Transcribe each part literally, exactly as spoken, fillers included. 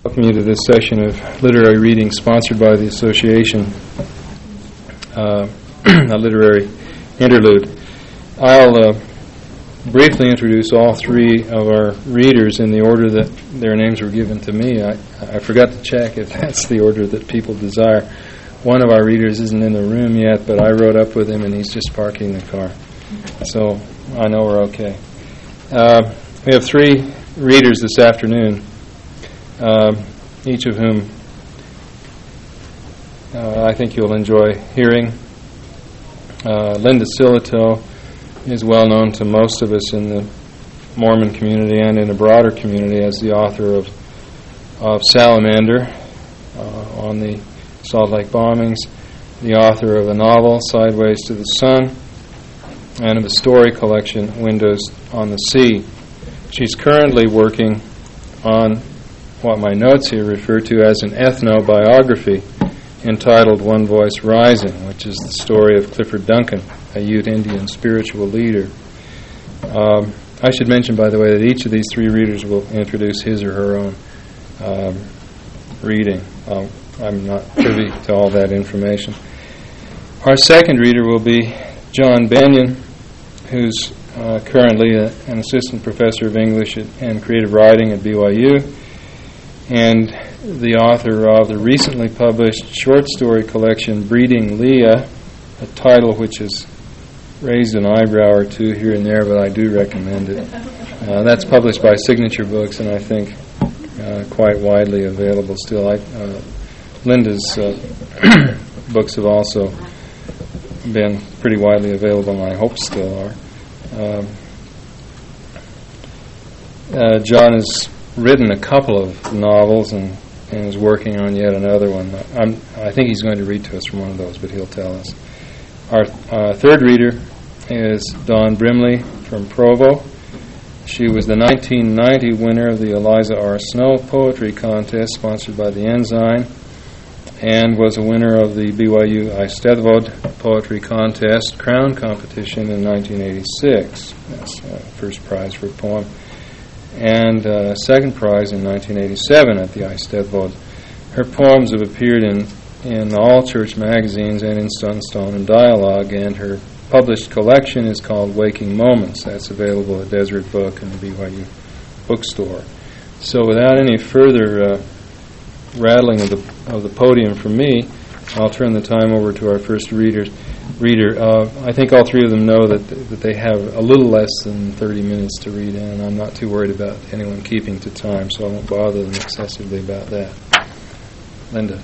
Welcome you to this session of literary reading sponsored by the Association, uh, a literary interlude. I'll uh, briefly introduce all three of our readers in the order that their names were given to me. I, I forgot to check if that's the order that people desire. One of our readers isn't in the room yet, but I rode up with him and he's just parking the car. So I know we're okay. Uh, we have three readers this afternoon. Uh, each of whom uh, I think you'll enjoy hearing. Uh, Linda Sillitoe is well known to most of us in the Mormon community and in the broader community as the author of, of Salamander uh, on the Salt Lake bombings, the author of a novel, Sideways to the Sun, and of a story collection, Windows on the Sea. She's currently working on what my notes here refer to as an ethnobiography entitled One Voice Rising, which is the story of Clifford Duncan, a Ute Indian spiritual leader. Um, I should mention, by the way, that each of these three readers will introduce his or her own um, reading. Um, I'm not privy to all that information. Our second reader will be John Bennion, who's uh, currently a, an assistant professor of English at, and creative writing at B Y U, and the author of the recently published short story collection Breeding Leah, a title which has raised an eyebrow or two here and there, but I do recommend it. Uh, that's published by Signature Books, and I think uh, quite widely available still. I, uh, Linda's uh, books have also been pretty widely available, and I hope still are. Um, uh, John is written a couple of novels and, and is working on yet another one. I'm, I think he's going to read to us from one of those, but he'll tell us. Our uh, third reader is Dawn Brimley from Provo. She was the nineteen ninety winner of the Eliza R. Snow Poetry Contest sponsored by the Ensign, and was a winner of the B Y U Eisteddfod Poetry Contest Crown Competition in nineteen eighty-six. That's uh, first prize for a poem. And uh, second prize in nineteen eighty-seven at the Eisteddfod. Her poems have appeared in, in all church magazines and in Sunstone and Dialogue, and her published collection is called Waking Moments. That's available at Deseret Book and the B Y U bookstore. So without any further uh, rattling of the of the podium from me, I'll turn the time over to our first readers. Reader, uh, I think all three of them know that th- that they have a little less than thirty minutes to read in, and I'm not too worried about anyone keeping to time, so I won't bother them excessively about that. Linda.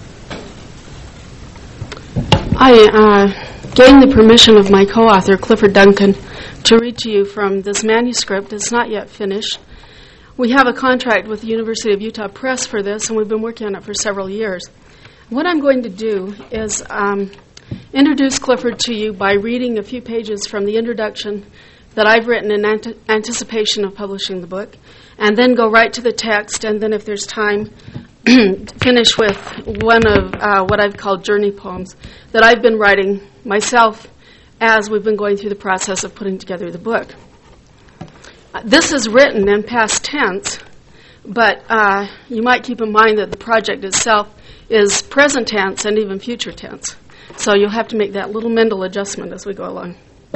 I uh, gained the permission of my co-author, Clifford Duncan, to read to you from this manuscript. It's not yet finished. We have a contract with the University of Utah Press for this, and we've been working on it for several years. What I'm going to do is um, introduce Clifford to you by reading a few pages from the introduction that I've written in ant- anticipation of publishing the book, and then go right to the text, and then if there's time, finish with one of uh, what I've called journey poems that I've been writing myself as we've been going through the process of putting together the book. Uh, this is written in past tense, but uh, you might keep in mind that the project itself is present tense and even future tense. So you'll have to make that little mental adjustment as we go along.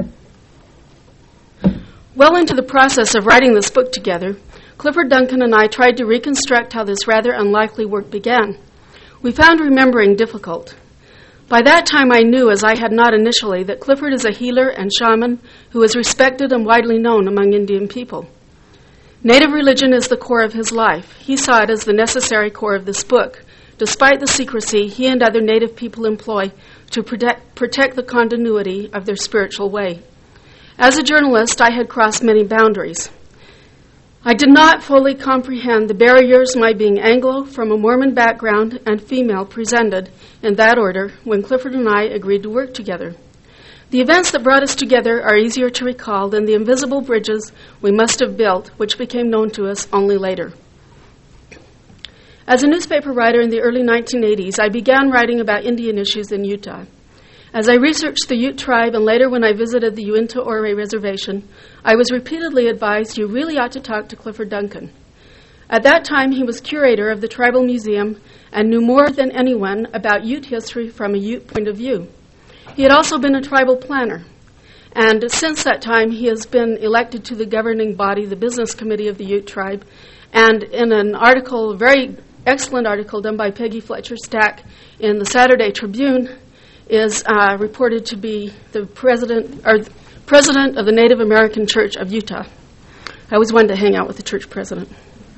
Well into the process of writing this book together, Clifford Duncan and I tried to reconstruct how this rather unlikely work began. We found remembering difficult. By that time I knew, as I had not initially, that Clifford is a healer and shaman who is respected and widely known among Indian people. Native religion is the core of his life. He saw it as the necessary core of this book, despite the secrecy he and other Native people employ to protect, protect the continuity of their spiritual way. As a journalist, I had crossed many boundaries. I did not fully comprehend the barriers my being Anglo from a Mormon background and female presented in that order when Clifford and I agreed to work together. The events that brought us together are easier to recall than the invisible bridges we must have built, which became known to us only later. As a newspaper writer in the early nineteen eighties, I began writing about Indian issues in Utah. As I researched the Ute tribe and later when I visited the Uinta Ore Reservation, I was repeatedly advised you really ought to talk to Clifford Duncan. At that time, he was curator of the Tribal Museum and knew more than anyone about Ute history from a Ute point of view. He had also been a tribal planner, and since that time, he has been elected to the governing body, the Business Committee of the Ute Tribe, and in an article, a very excellent article done by Peggy Fletcher Stack in the Saturday Tribune, is uh, reported to be the president or the president of the Native American Church of Utah. I always wanted to hang out with the church president.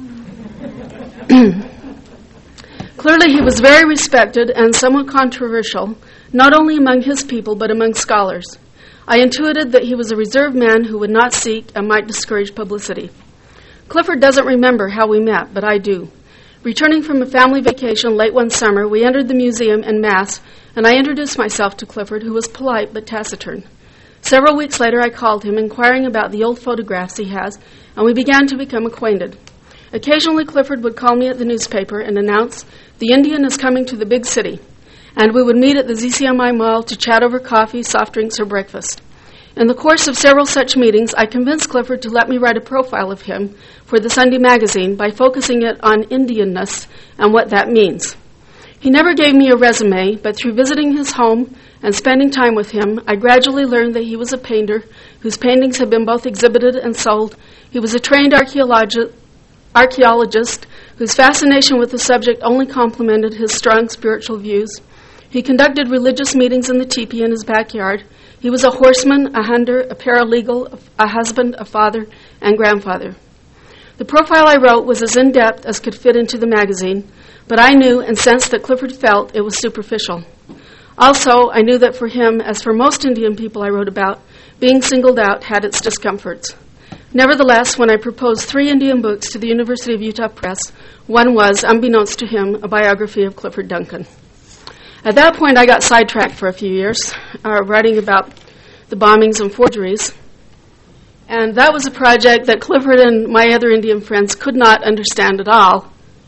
Clearly, he was very respected and somewhat controversial, not only among his people, but among scholars. I intuited that he was a reserved man who would not seek and might discourage publicity. Clifford doesn't remember how we met, but I do. Returning from a family vacation late one summer, we entered the museum en masse, and I introduced myself to Clifford, who was polite but taciturn. Several weeks later, I called him, inquiring about the old photographs he has, and we began to become acquainted. Occasionally, Clifford would call me at the newspaper and announce, "The Indian is coming to the big city," and we would meet at the Z C M I Mall to chat over coffee, soft drinks, or breakfast. In the course of several such meetings, I convinced Clifford to let me write a profile of him for the Sunday magazine by focusing it on Indianness and what that means. He never gave me a resume, but through visiting his home and spending time with him, I gradually learned that he was a painter whose paintings had been both exhibited and sold. He was a trained archaeologi- archaeologist whose fascination with the subject only complemented his strong spiritual views. He conducted religious meetings in the teepee in his backyard. He was a horseman, a hunter, a paralegal, a husband, a father, and grandfather. The profile I wrote was as in-depth as could fit into the magazine, but I knew and sensed that Clifford felt it was superficial. Also, I knew that for him, as for most Indian people I wrote about, being singled out had its discomforts. Nevertheless, when I proposed three Indian books to the University of Utah Press, one was, unbeknownst to him, a biography of Clifford Duncan. At that point, I got sidetracked for a few years, uh, writing about the bombings and forgeries. And that was a project that Clifford and my other Indian friends could not understand at all,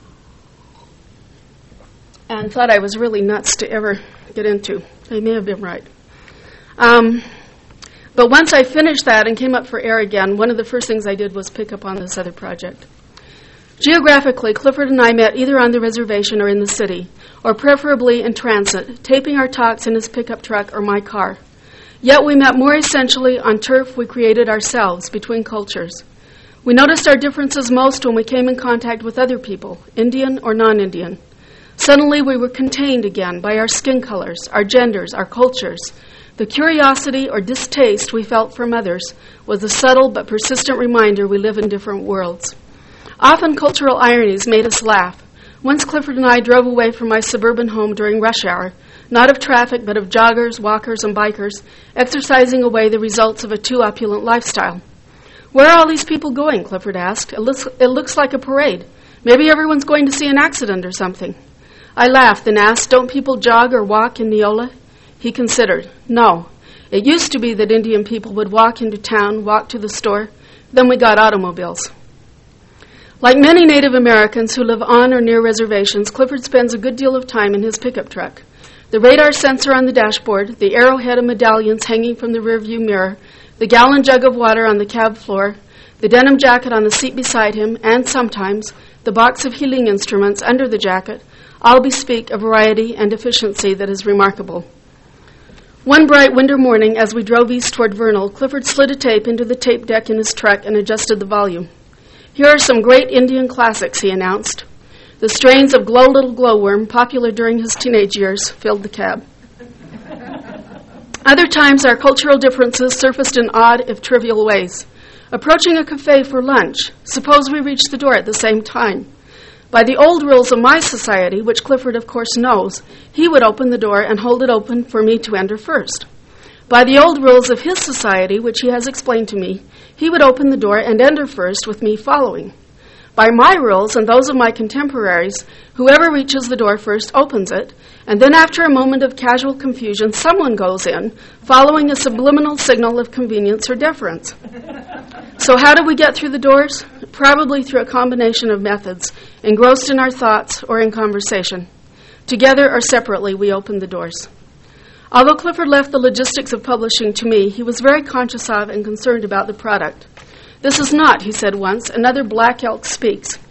and thought I was really nuts to ever get into. They may have been right. Um, but once I finished that and came up for air again, one of the first things I did was pick up on this other project. Geographically, Clifford and I met either on the reservation or in the city, or preferably in transit, taping our talks in his pickup truck or my car. Yet we met more essentially on turf we created ourselves between cultures. We noticed our differences most when we came in contact with other people, Indian or non-Indian. Suddenly we were contained again by our skin colors, our genders, our cultures. The curiosity or distaste we felt from others was a subtle but persistent reminder we live in different worlds. Often cultural ironies made us laugh. Once Clifford and I drove away from my suburban home during rush hour, not of traffic, but of joggers, walkers, and bikers, exercising away the results of a too opulent lifestyle. "Where are all these people going?" Clifford asked. It looks, it looks like a parade. Maybe everyone's going to see an accident or something." I laughed and asked, "Don't people jog or walk in Neola?" He considered. "No. It used to be that Indian people would walk into town, walk to the store. Then we got automobiles." Like many Native Americans who live on or near reservations, Clifford spends a good deal of time in his pickup truck. The radar sensor on the dashboard, the arrowhead of medallions hanging from the rearview mirror, the gallon jug of water on the cab floor, the denim jacket on the seat beside him, and sometimes the box of healing instruments under the jacket all bespeak a variety and efficiency that is remarkable. One bright winter morning, as we drove east toward Vernal, Clifford slid a tape into the tape deck in his truck and adjusted the volume. "Here are some great Indian classics," he announced. The strains of Glow Little Glowworm, popular during his teenage years, filled the cab. Other times, our cultural differences surfaced in odd, if trivial ways. Approaching a cafe for lunch, suppose we reached the door at the same time. By the old rules of my society, which Clifford, of course, knows, he would open the door and hold it open for me to enter first. By the old rules of his society, which he has explained to me, he would open the door and enter first with me following. By my rules and those of my contemporaries, whoever reaches the door first opens it, and then after a moment of casual confusion, someone goes in, following a subliminal signal of convenience or deference. So how do we get through the doors? Probably through a combination of methods, engrossed in our thoughts or in conversation. Together or separately, we open the doors. Although Clifford left the logistics of publishing to me, he was very conscious of and concerned about the product. "This is not," he said once, "another Black Elk Speaks."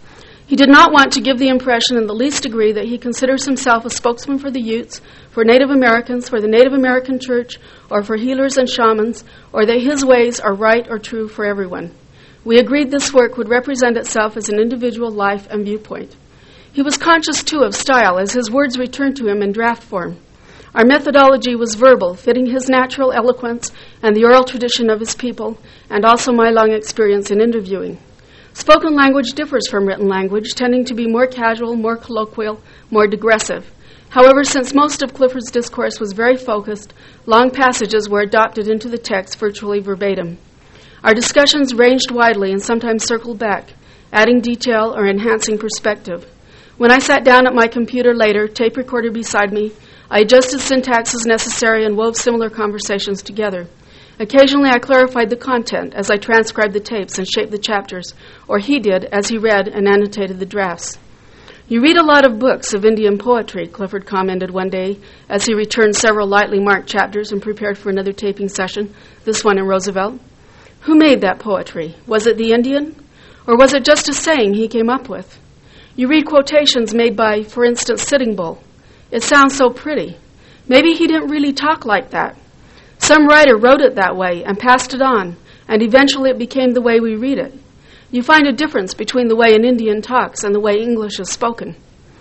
He did not want to give the impression in the least degree that he considers himself a spokesman for the Utes, for Native Americans, for the Native American Church, or for healers and shamans, or that his ways are right or true for everyone. We agreed this work would represent itself as an individual life and viewpoint. He was conscious, too, of style, as his words returned to him in draft form. Our methodology was verbal, fitting his natural eloquence and the oral tradition of his people, and also my long experience in interviewing. Spoken language differs from written language, tending to be more casual, more colloquial, more digressive. However, since most of Clifford's discourse was very focused, long passages were adopted into the text virtually verbatim. Our discussions ranged widely and sometimes circled back, adding detail or enhancing perspective. When I sat down at my computer later, tape recorder beside me, I adjusted syntax as necessary and wove similar conversations together. Occasionally I clarified the content as I transcribed the tapes and shaped the chapters, or he did as he read and annotated the drafts. You read a lot of books of Indian poetry, Clifford commented one day as he returned several lightly marked chapters and prepared for another taping session, this one in Roosevelt. Who made that poetry? Was it the Indian? Or was it just a saying he came up with? You read quotations made by, for instance, Sitting Bull. It sounds so pretty. Maybe he didn't really talk like that. Some writer wrote it that way and passed it on, and eventually it became the way we read it. You find a difference between the way an Indian talks and the way English is spoken.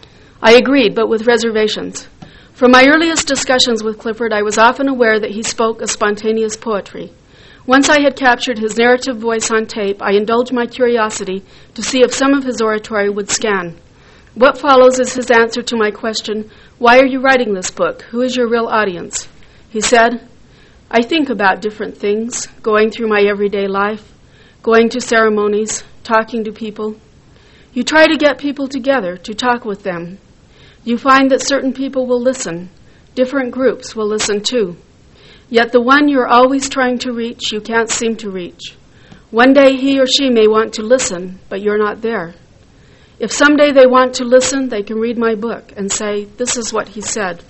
I agreed, but with reservations. From my earliest discussions with Clifford, I was often aware that he spoke a spontaneous poetry. Once I had captured his narrative voice on tape, I indulged my curiosity to see if some of his oratory would scan. What follows is his answer to my question, "Why are you writing this book? Who is your real audience?" He said, "I think about different things, going through my everyday life, going to ceremonies, talking to people. You try to get people together, to talk with them. You find that certain people will listen. Different groups will listen too. Yet the one you're always trying to reach, you can't seem to reach. One day he or she may want to listen, but you're not there. If someday they want to listen, they can read my book and say, 'This is what he said.'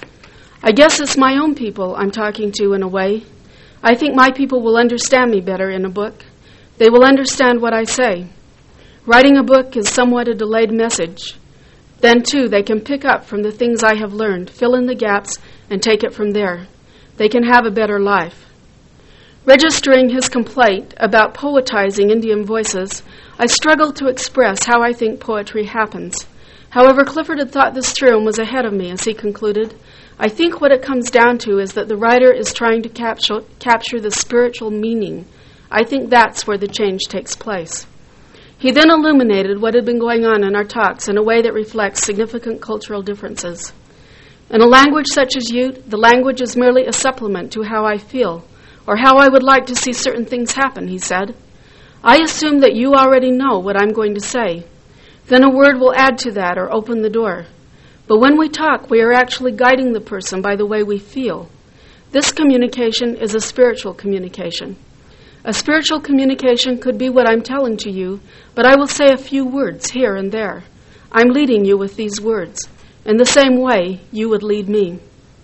I guess it's my own people I'm talking to in a way. I think my people will understand me better in a book. They will understand what I say. Writing a book is somewhat a delayed message. Then, too, they can pick up from the things I have learned, fill in the gaps, and take it from there. They can have a better life." Registering his complaint about poetizing Indian voices, I struggled to express how I think poetry happens. However, Clifford had thought this through and was ahead of me as he concluded, "I think what it comes down to is that the writer is trying to capture, capture the spiritual meaning. I think that's where the change takes place." He then illuminated what had been going on in our talks in a way that reflects significant cultural differences. In a language such as Ute, the language is merely a supplement to how I feel, or how I would like to see certain things happen, he said. I assume that you already know what I'm going to say. Then a word will add to that or open the door. But when we talk, we are actually guiding the person by the way we feel. This communication is a spiritual communication. A spiritual communication could be what I'm telling to you, but I will say a few words here and there. I'm leading you with these words. In the same way, you would lead me.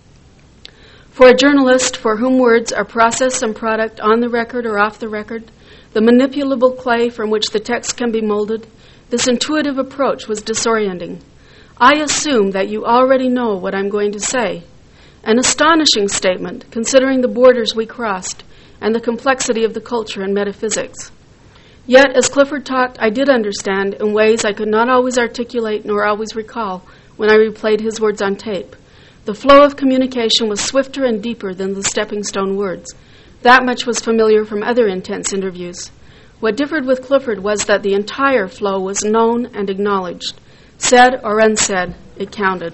For a journalist for whom words are process and product on the record or off the record, the manipulable clay from which the text can be molded, this intuitive approach was disorienting. I assume that you already know what I'm going to say. An astonishing statement, considering the borders we crossed and the complexity of the culture and metaphysics. Yet, as Clifford talked, I did understand in ways I could not always articulate nor always recall when I replayed his words on tape. The flow of communication was swifter and deeper than the stepping stone words. That much was familiar from other intense interviews. What differed with Clifford was that the entire flow was known and acknowledged. Said or unsaid, it counted.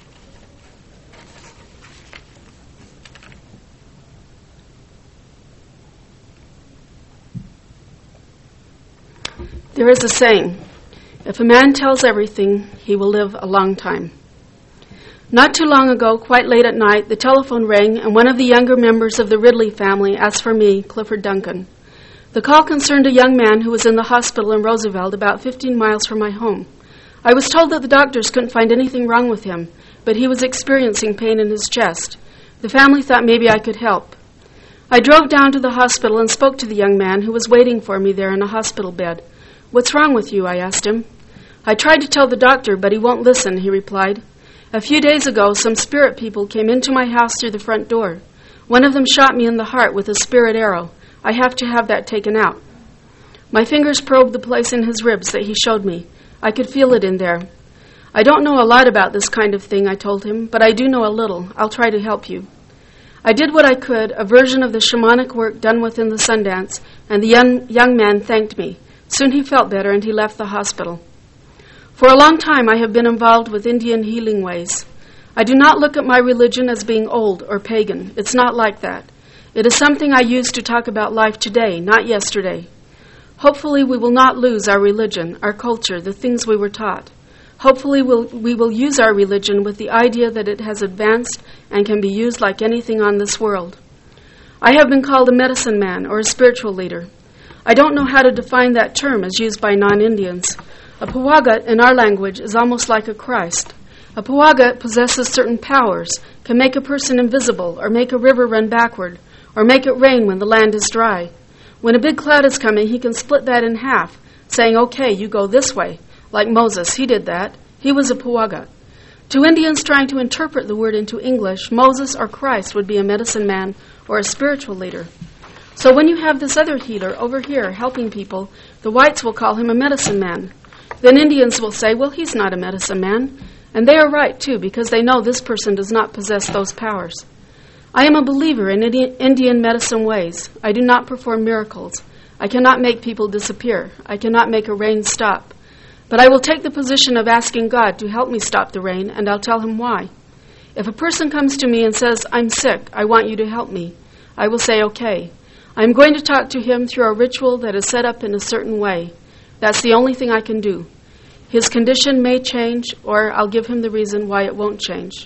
There is a saying, if a man tells everything, he will live a long time. Not too long ago, quite late at night, the telephone rang and one of the younger members of the Ridley family asked for me, Clifford Duncan. The call concerned a young man who was in the hospital in Roosevelt, about fifteen miles from my home. I was told that the doctors couldn't find anything wrong with him, but he was experiencing pain in his chest. The family thought maybe I could help. I drove down to the hospital and spoke to the young man who was waiting for me there in a hospital bed. What's wrong with you? I asked him. "I tried to tell the doctor, but he won't listen," he replied. "A few days ago, some spirit people came into my house through the front door. One of them shot me in the heart with a spirit arrow. I have to have that taken out." My fingers probed the place in his ribs that he showed me. I could feel it in there. "I don't know a lot about this kind of thing," I told him, "but I do know a little. I'll try to help you." I did what I could, a version of the shamanic work done within the Sundance, and the young, young man thanked me. Soon he felt better, and he left the hospital. For a long time, I have been involved with Indian healing ways. I do not look at my religion as being old or pagan. It's not like that. It is something I use to talk about life today, not yesterday. Hopefully, we will not lose our religion, our culture, the things we were taught. Hopefully, we'll, we will use our religion with the idea that it has advanced and can be used like anything on this world. I have been called a medicine man or a spiritual leader. I don't know how to define that term as used by non-Indians. A Pawagat in our language is almost like a Christ. A Pawagat possesses certain powers, can make a person invisible or make a river run backward or make it rain when the land is dry. When a big cloud is coming, he can split that in half, saying, "Okay, you go this way." Like Moses, he did that. He was a Pawagat. To Indians trying to interpret the word into English, Moses or Christ would be a medicine man or a spiritual leader. So when you have this other healer over here helping people, the whites will call him a medicine man. Then Indians will say, "Well, he's not a medicine man." And they are right, too, because they know this person does not possess those powers. I am a believer in Indian medicine ways. I do not perform miracles. I cannot make people disappear. I cannot make a rain stop. But I will take the position of asking God to help me stop the rain, and I'll tell him why. If a person comes to me and says, "I'm sick, I want you to help me," I will say, "Okay." I'm going to talk to him through a ritual that is set up in a certain way. That's the only thing I can do. His condition may change, or I'll give him the reason why it won't change.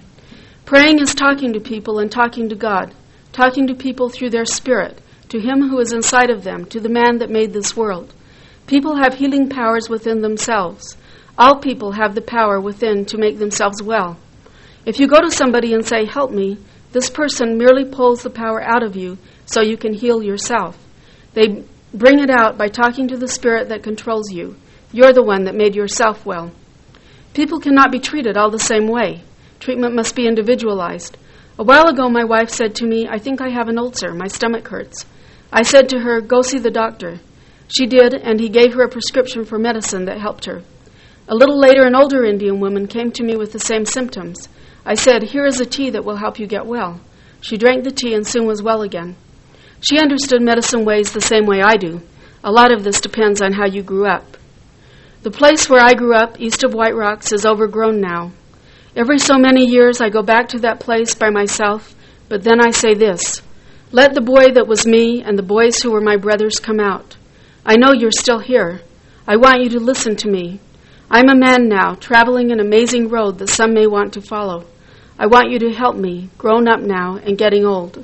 Praying is talking to people and talking to God, talking to people through their spirit, to him who is inside of them, to the man that made this world. People have healing powers within themselves. All people have the power within to make themselves well. If you go to somebody and say, "Help me," this person merely pulls the power out of you so you can heal yourself. They bring it out by talking to the spirit that controls you. You're the one that made yourself well. People cannot be treated all the same way. Treatment must be individualized. A while ago, my wife said to me, "I think I have an ulcer. My stomach hurts." I said to her, "Go see the doctor." She did, and he gave her a prescription for medicine that helped her. A little later, an older Indian woman came to me with the same symptoms. I said, "Here is a tea that will help you get well." She drank the tea and soon was well again. She understood medicine ways the same way I do. A lot of this depends on how you grew up. The place where I grew up, east of White Rocks, is overgrown now. Every so many years, I go back to that place by myself, but then I say this: "Let the boy that was me and the boys who were my brothers come out. I know you're still here. I want you to listen to me. I'm a man now, traveling an amazing road that some may want to follow. I want you to help me, grown up now and getting old."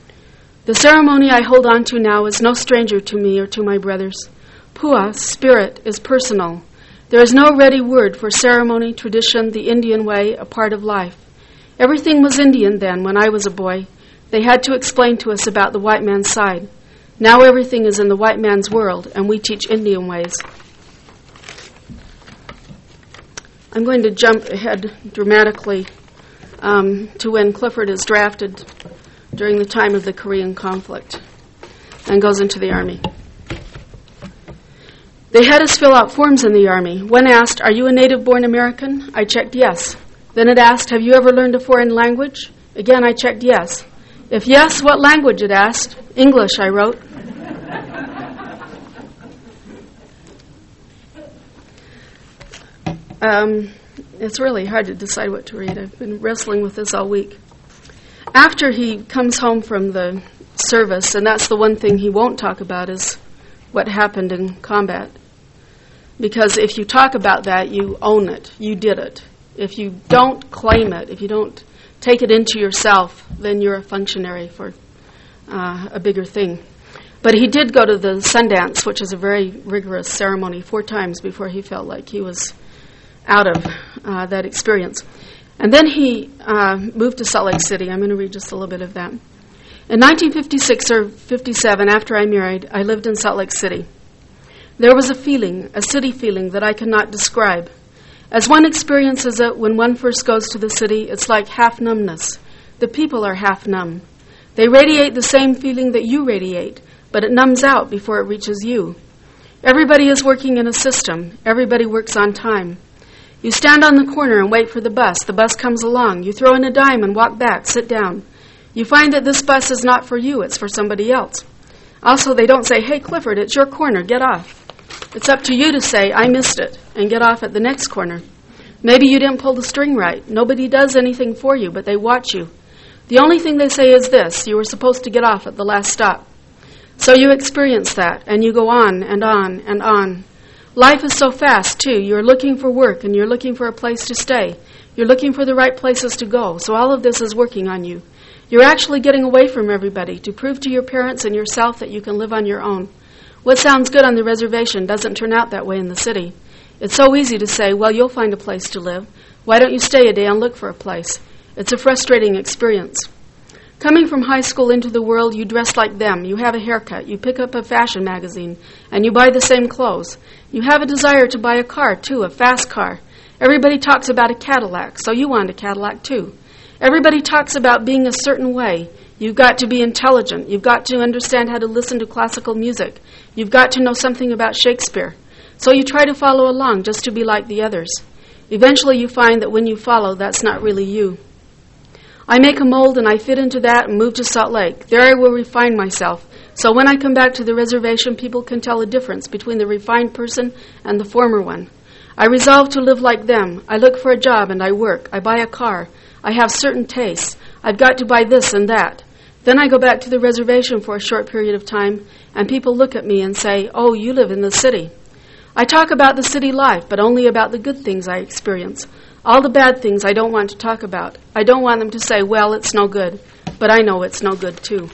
The ceremony I hold on to now is no stranger to me or to my brothers. Pua, spirit, is personal. There is no ready word for ceremony, tradition, the Indian way, a part of life. Everything was Indian then when I was a boy. They had to explain to us about the white man's side. Now everything is in the white man's world, and we teach Indian ways. I'm going to jump ahead dramatically um, to when Clifford is drafted during the time of the Korean conflict and goes into the Army. They had us fill out forms in the Army. When asked, "Are you a native-born American?" I checked yes. Then it asked, "Have you ever learned a foreign language?" Again, I checked yes. If yes, what language it asked? English, I wrote. Um, it's really hard to decide what to read. I've been wrestling with this all week. After he comes home from the service, and that's the one thing he won't talk about, is what happened in combat. Because if you talk about that, you own it. You did it. If you don't claim it, if you don't take it into yourself, then you're a functionary for uh, a bigger thing. But he did go to the Sundance, which is a very rigorous ceremony, four times before he felt like he was out of uh, that experience. And then he uh, moved to Salt Lake City. I'm going to read just a little bit of that. In nineteen fifty-six or fifty-seven, after I married, I lived in Salt Lake City. There was a feeling, a city feeling that I cannot describe. As one experiences it when one first goes to the city, it's like half numbness. The people are half numb. They radiate the same feeling that you radiate, but it numbs out before it reaches you. Everybody is working in a system. Everybody works on time. You stand on the corner and wait for the bus. The bus comes along. You throw in a dime and walk back, sit down. You find that this bus is not for you, it's for somebody else. Also, they don't say, "Hey, Clifford, it's your corner, get off." It's up to you to say, "I missed it," and get off at the next corner. Maybe you didn't pull the string right. Nobody does anything for you, but they watch you. The only thing they say is this: you were supposed to get off at the last stop. So you experience that, and you go on and on and on. Life is so fast, too. You're looking for work, and you're looking for a place to stay. You're looking for the right places to go. So all of this is working on you. You're actually getting away from everybody to prove to your parents and yourself that you can live on your own. What sounds good on the reservation doesn't turn out that way in the city. It's so easy to say, "Well, you'll find a place to live. Why don't you stay a day and look for a place?" It's a frustrating experience. Coming from high school into the world, you dress like them. You have a haircut. You pick up a fashion magazine, and you buy the same clothes. You have a desire to buy a car, too, a fast car. Everybody talks about a Cadillac, so you want a Cadillac, too. Everybody talks about being a certain way. You've got to be intelligent. You've got to understand how to listen to classical music. You've got to know something about Shakespeare. So you try to follow along just to be like the others. Eventually you find that when you follow, that's not really you. I make a mold and I fit into that and move to Salt Lake. There I will refine myself. So when I come back to the reservation, people can tell the difference between the refined person and the former one. I resolve to live like them. I look for a job and I work. I buy a car. I have certain tastes. I've got to buy this and that. Then I go back to the reservation for a short period of time, and people look at me and say, "Oh, you live in the city." I talk about the city life, but only about the good things I experience. All the bad things I don't want to talk about. I don't want them to say, "Well, it's no good," but I know it's no good too.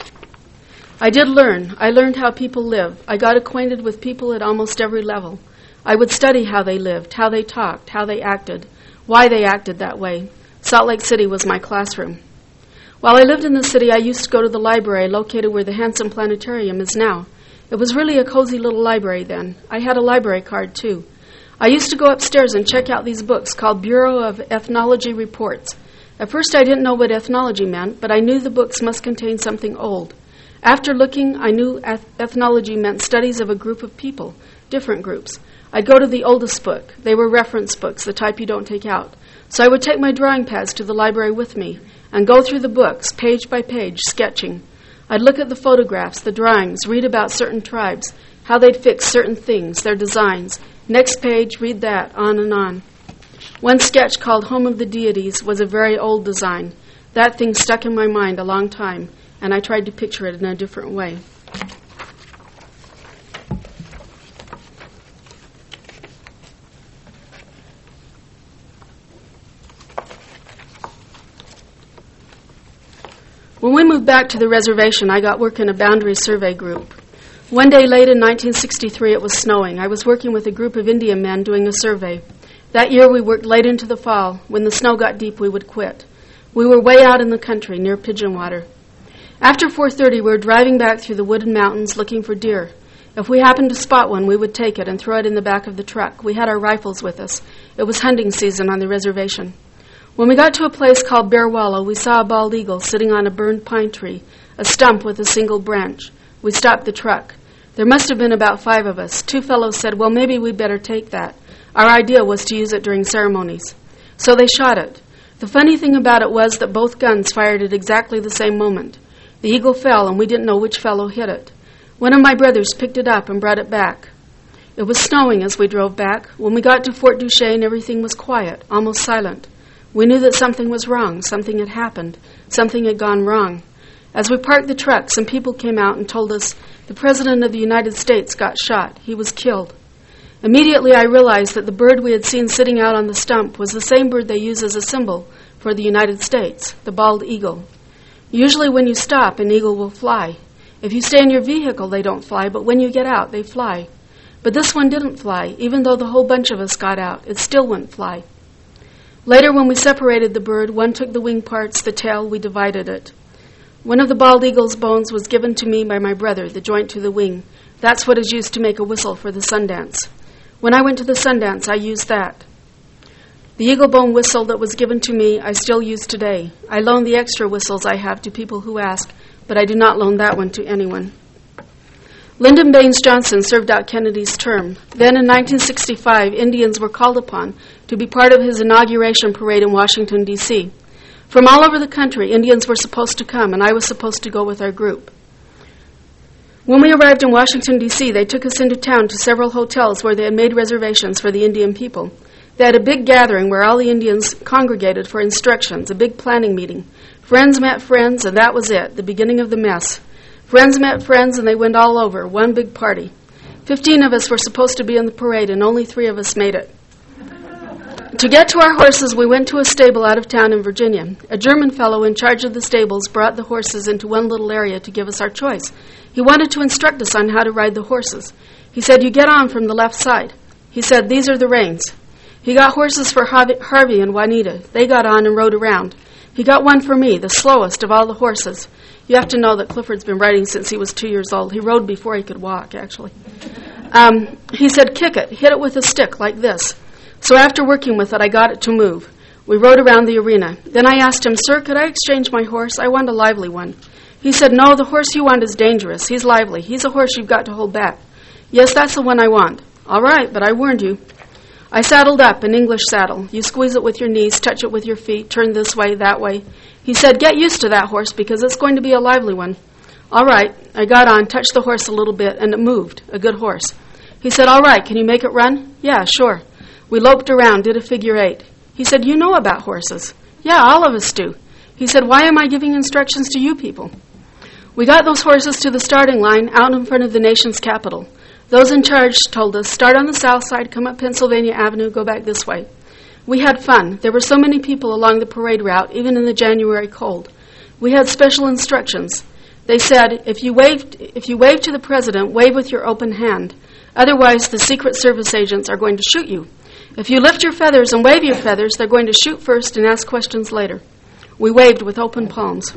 I did learn. I learned how people live. I got acquainted with people at almost every level. I would study how they lived, how they talked, how they acted, why they acted that way. Salt Lake City was my classroom. While I lived in the city, I used to go to the library located where the Hanson Planetarium is now. It was really a cozy little library then. I had a library card, too. I used to go upstairs and check out these books called Bureau of Ethnology Reports. At first, I didn't know what ethnology meant, but I knew the books must contain something old. After looking, I knew eth- ethnology meant studies of a group of people, different groups. I'd go to the oldest book. They were reference books, the type you don't take out. So I would take my drawing pads to the library with me and go through the books, page by page, sketching. I'd look at the photographs, the drawings, read about certain tribes, how they'd fix certain things, their designs. Next page, read that, on and on. One sketch called Home of the Deities was a very old design. That thing stuck in my mind a long time, and I tried to picture it in a different way. When we moved back to the reservation, I got work in a boundary survey group. One day late in nineteen sixty-three, it was snowing. I was working with a group of Indian men doing a survey. That year, we worked late into the fall. When the snow got deep, we would quit. We were way out in the country, near Pigeon Water. After four thirty, we were driving back through the wooded mountains looking for deer. If we happened to spot one, we would take it and throw it in the back of the truck. We had our rifles with us. It was hunting season on the reservation. When we got to a place called Bear Wallow, we saw a bald eagle sitting on a burned pine tree, a stump with a single branch. We stopped the truck. There must have been about five of us. Two fellows said, "Well, maybe we'd better take that." Our idea was to use it during ceremonies. So they shot it. The funny thing about it was that both guns fired at exactly the same moment. The eagle fell, and we didn't know which fellow hit it. One of my brothers picked it up and brought it back. It was snowing as we drove back. When we got to Fort Duchesne, everything was quiet, almost silent. We knew that something was wrong, something had happened, something had gone wrong. As we parked the truck, some people came out and told us the President of the United States got shot. He was killed. Immediately I realized that the bird we had seen sitting out on the stump was the same bird they use as a symbol for the United States, the bald eagle. Usually when you stop, an eagle will fly. If you stay in your vehicle, they don't fly, but when you get out, they fly. But this one didn't fly. Even though the whole bunch of us got out, it still wouldn't fly. Later, when we separated the bird, one took the wing parts, the tail, we divided it. One of the bald eagle's bones was given to me by my brother, the joint to the wing. That's what is used to make a whistle for the Sundance. When I went to the Sundance, I used that. The eagle bone whistle that was given to me, I still use today. I loan the extra whistles I have to people who ask, but I do not loan that one to anyone. Lyndon Baines Johnson served out Kennedy's term. Then in nineteen sixty-five, Indians were called upon to be part of his inauguration parade in Washington, D C From all over the country, Indians were supposed to come, and I was supposed to go with our group. When we arrived in Washington, D C, they took us into town to several hotels where they had made reservations for the Indian people. They had a big gathering where all the Indians congregated for instructions, a big planning meeting. Friends met friends, and that was it, the beginning of the mess. Friends met friends, and they went all over, one big party. Fifteen of us were supposed to be in the parade, and only three of us made it. To get to our horses, we went to a stable out of town in Virginia. A German fellow in charge of the stables brought the horses into one little area to give us our choice. He wanted to instruct us on how to ride the horses. He said, "You get on from the left side." He said, "These are the reins." He got horses for Harvey and Juanita. They got on and rode around. He got one for me, the slowest of all the horses. You have to know that Clifford's been riding since he was two years old. He rode before he could walk, actually. Um, he said, "Kick it, hit it with a stick like this." So after working with it, I got it to move. We rode around the arena. Then I asked him, "Sir, could I exchange my horse? I want a lively one." He said, "No, the horse you want is dangerous. He's lively. He's a horse you've got to hold back." "Yes, that's the one I want." "All right, but I warned you." I saddled up, an English saddle. You squeeze it with your knees, touch it with your feet, turn this way, that way. He said, "Get used to that horse because it's going to be a lively one." All right. I got on, touched the horse a little bit, and it moved, a good horse. He said, "All right, can you make it run?" "Yeah, sure." We loped around, did a figure eight. He said, "You know about horses." "Yeah, all of us do." He said, "Why am I giving instructions to you people?" We got those horses to the starting line out in front of the nation's capital. Those in charge told us, "Start on the south side, come up Pennsylvania Avenue, go back this way." We had fun. There were so many people along the parade route, even in the January cold. We had special instructions. They said, if you wave, if you wave to the president, wave with your open hand. Otherwise, the Secret Service agents are going to shoot you. If you lift your feathers and wave your feathers, they're going to shoot first and ask questions later. We waved with open palms.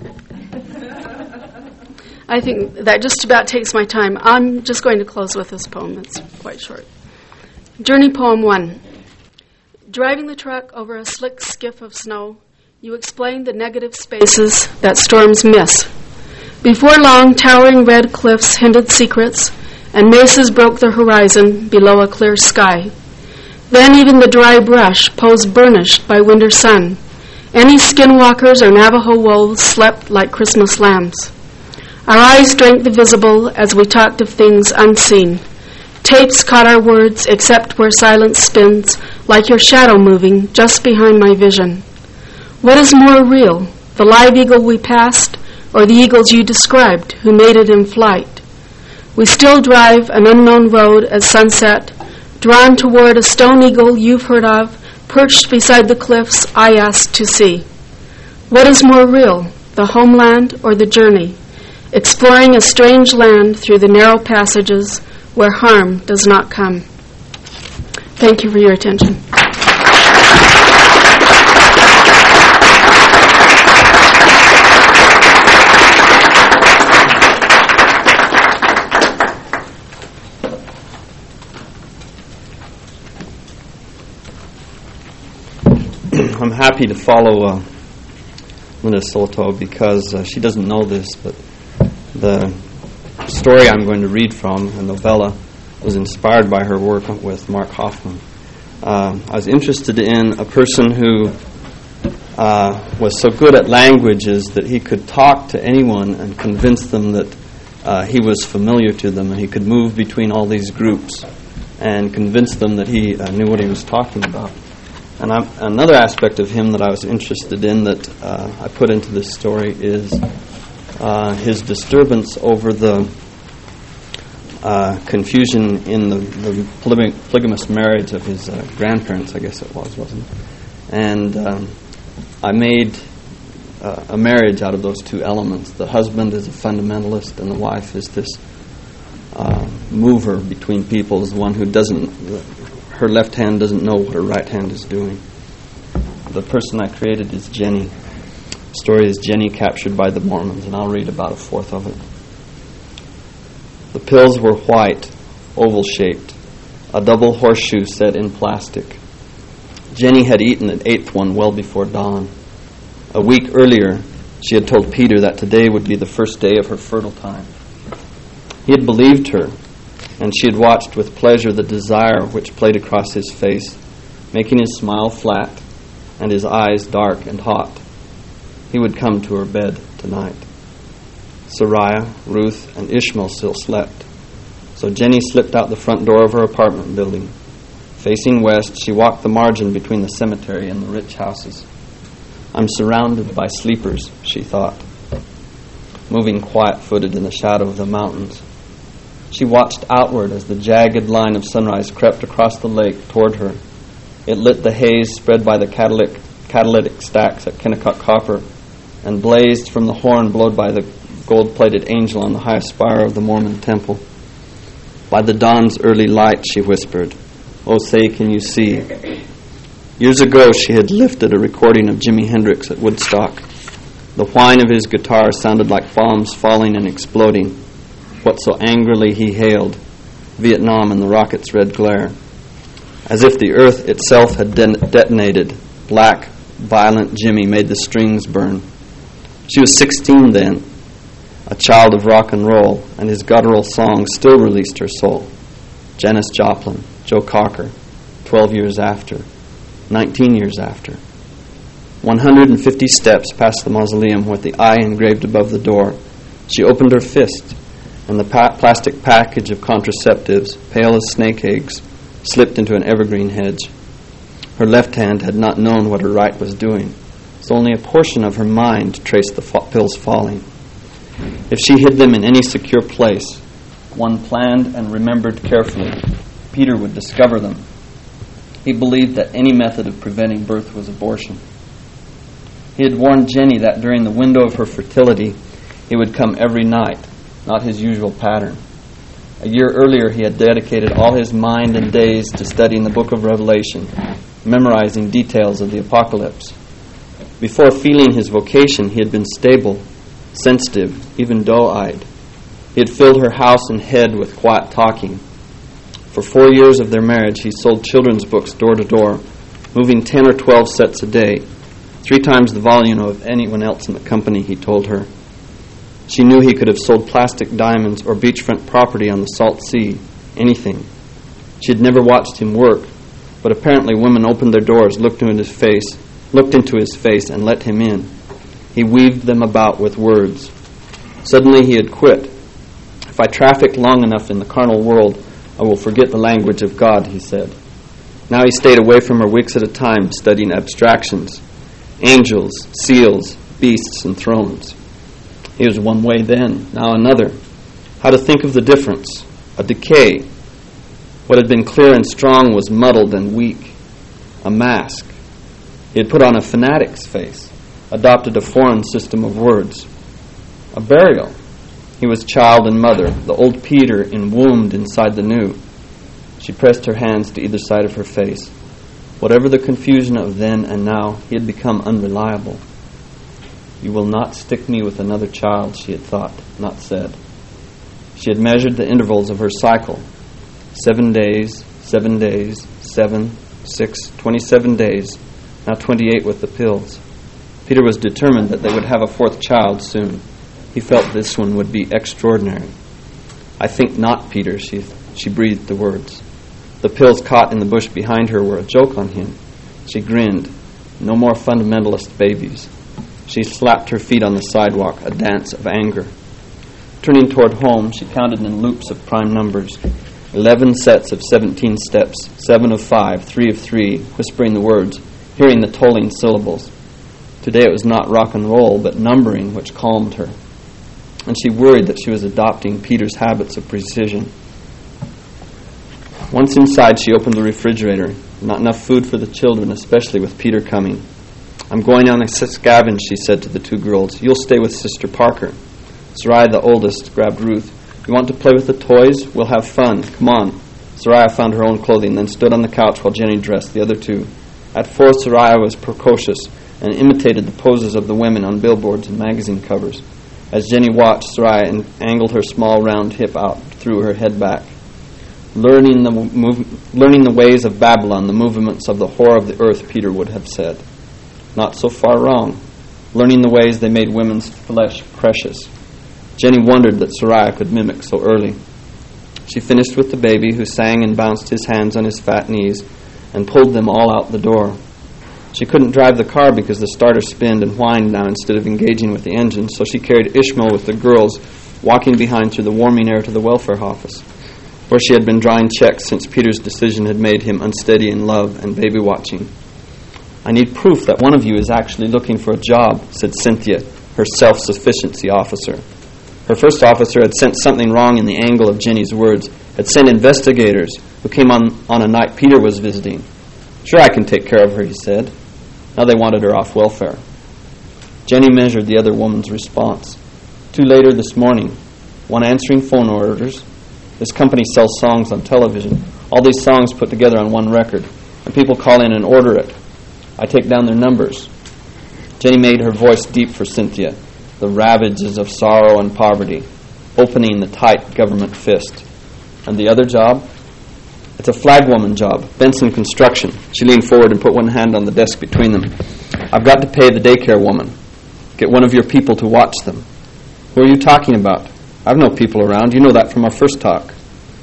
I think that just about takes my time. I'm just going to close with this poem. It's quite short. Journey Poem one. Driving the truck over a slick skiff of snow, you explain the negative spaces that storms miss. Before long, towering red cliffs hinted secrets, and mesas broke the horizon below a clear sky. Then even the dry brush posed burnished by winter sun. Any skinwalkers or Navajo wolves slept like Christmas lambs. Our eyes drank the visible as we talked of things unseen. Tapes caught our words except where silence spins, like your shadow moving just behind my vision. What is more real, the live eagle we passed, or the eagles you described who made it in flight? We still drive an unknown road at sunset, drawn toward a stone eagle you've heard of, perched beside the cliffs I asked to see. What is more real, the homeland or the journey? Exploring a strange land through the narrow passages where harm does not come. Thank you for your attention. I'm happy to follow uh, Linda Sillitoe because uh, she doesn't know this, but the story I'm going to read from, a novella, was inspired by her work with Mark Hoffman. Uh, I was interested in a person who uh, was so good at languages that he could talk to anyone and convince them that uh, he was familiar to them, and he could move between all these groups and convince them that he uh, knew what he was talking about. And I'm, another aspect of him that I was interested in that uh, I put into this story is uh, his disturbance over the uh, confusion in the, the poly- polygamous marriage of his uh, grandparents, I guess it was, wasn't it? And um, I made uh, a marriage out of those two elements. The husband is a fundamentalist, and the wife is this uh, mover between people, is the one who doesn't... her left hand doesn't know what her right hand is doing. The person I created is Jenny. The story is Jenny captured by the Mormons, and I'll read about a fourth of it. The pills were white, oval-shaped, a double horseshoe set in plastic. Jenny had eaten an eighth one well before dawn. A week earlier, she had told Peter that today would be the first day of her fertile time. He had believed her, and she had watched with pleasure the desire which played across his face, making his smile flat and his eyes dark and hot. He would come to her bed tonight. Sariah, Ruth, and Ishmael still slept. So Jenny slipped out the front door of her apartment building. Facing west, she walked the margin between the cemetery and the rich houses. I'm surrounded by sleepers, she thought, moving quiet-footed in the shadow of the mountains. She watched outward as the jagged line of sunrise crept across the lake toward her. It lit the haze spread by the catalytic, catalytic stacks at Kennecott Copper and blazed from the horn blowed by the gold-plated angel on the highest spire of the Mormon temple. By the dawn's early light, she whispered, "Oh, say, can you see?" Years ago, she had lifted a recording of Jimi Hendrix at Woodstock. The whine of his guitar sounded like bombs falling and exploding. What so angrily he hailed, Vietnam and the rocket's red glare. As if the earth itself had de- detonated, black, violent Jimmy made the strings burn. She was sixteen then, a child of rock and roll, and his guttural song still released her soul. Janis Joplin, Joe Cocker, twelve years after, nineteen years after. one hundred fifty steps past the mausoleum with the eye engraved above the door, she opened her fist, and the pa- plastic package of contraceptives, pale as snake eggs, slipped into an evergreen hedge. Her left hand had not known what her right was doing, so only a portion of her mind traced the fa- pills falling. If she hid them in any secure place, one planned and remembered carefully, Peter would discover them. He believed that any method of preventing birth was abortion. He had warned Jenny that during the window of her fertility, he would come every night, not his usual pattern. A year earlier, he had dedicated all his mind and days to studying the book of Revelation, memorizing details of the apocalypse. Before feeling his vocation, he had been stable, sensitive, even doe-eyed. He had filled her house and head with quiet talking. For four years of their marriage, he sold children's books door to door, moving ten or twelve sets a day, three times the volume of anyone else in the company, he told her. She knew he could have sold plastic diamonds or beachfront property on the salt sea, anything. She had never watched him work, but apparently women opened their doors, looked into his face, looked into his face, and let him in. He weaved them about with words. Suddenly he had quit. If I traffic long enough in the carnal world, I will forget the language of God, he said. Now he stayed away from her weeks at a time, studying abstractions, angels, seals, beasts, and thrones. He was one way then, now another. How to think of the difference, a decay. What had been clear and strong was muddled and weak, a mask. He had put on a fanatic's face, adopted a foreign system of words. A burial. He was child and mother, the old Peter enwombed inside the new. She pressed her hands to either side of her face. Whatever the confusion of then and now, he had become unreliable. You will not stick me with another child, she had thought, not said. She had measured the intervals of her cycle. Seven days, seven days, seven, six, twenty-seven days, now twenty-eight with the pills. Peter was determined that they would have a fourth child soon. He felt this one would be extraordinary. I think not, Peter, she, she breathed the words. The pills caught in the bush behind her were a joke on him. She grinned. No more fundamentalist babies. She slapped her feet on the sidewalk, a dance of anger. Turning toward home, she counted in loops of prime numbers. Eleven sets of seventeen steps, seven of five, three of three, whispering the words, hearing the tolling syllables. Today it was not rock and roll, but numbering which calmed her. And she worried that she was adopting Peter's habits of precision. Once inside, she opened the refrigerator. Not enough food for the children, especially with Peter coming. I'm going on a scavenge, she said to the two girls. You'll stay with Sister Parker. Sariah, the oldest, grabbed Ruth. You want to play with the toys? We'll have fun. Come on. Sariah found her own clothing, then stood on the couch while Jenny dressed the other two. At four, Sariah was precocious and imitated the poses of the women on billboards and magazine covers. As Jenny watched, Soraya and angled her small round hip out, threw her head back. Learning the, move, learning the ways of Babylon, the movements of the whore of the earth, Peter would have said. Not so far wrong. Learning the ways they made women's flesh precious. Jenny wondered that Soraya could mimic so early. She finished with the baby, who sang and bounced his hands on his fat knees and pulled them all out the door. She couldn't drive the car because the starter spinned and whined now instead of engaging with the engine, so she carried Ishmael with the girls, walking behind through the warming air to the welfare office, where she had been drawing checks since Peter's decision had made him unsteady in love and baby watching. "I need proof that one of you is actually looking for a job," said Cynthia, her self-sufficiency officer. Her first officer had sensed something wrong in the angle of Jenny's words, had sent investigators who came on, on a night Peter was visiting. "Sure, I can take care of her," he said. Now they wanted her off welfare. Jenny measured the other woman's response. Two later this morning, one answering phone orders. This company sells songs on television. All these songs put together on one record, and people call in and order it. I take down their numbers. Jenny made her voice deep for Cynthia, the ravages of sorrow and poverty, opening the tight government fist. "And the other job?" "It's a flagwoman job, Benson Construction." She leaned forward and put one hand on the desk between them. "I've got to pay the daycare woman. Get one of your people to watch them." "Who are you talking about?" "I've no people around. You know that from our first talk."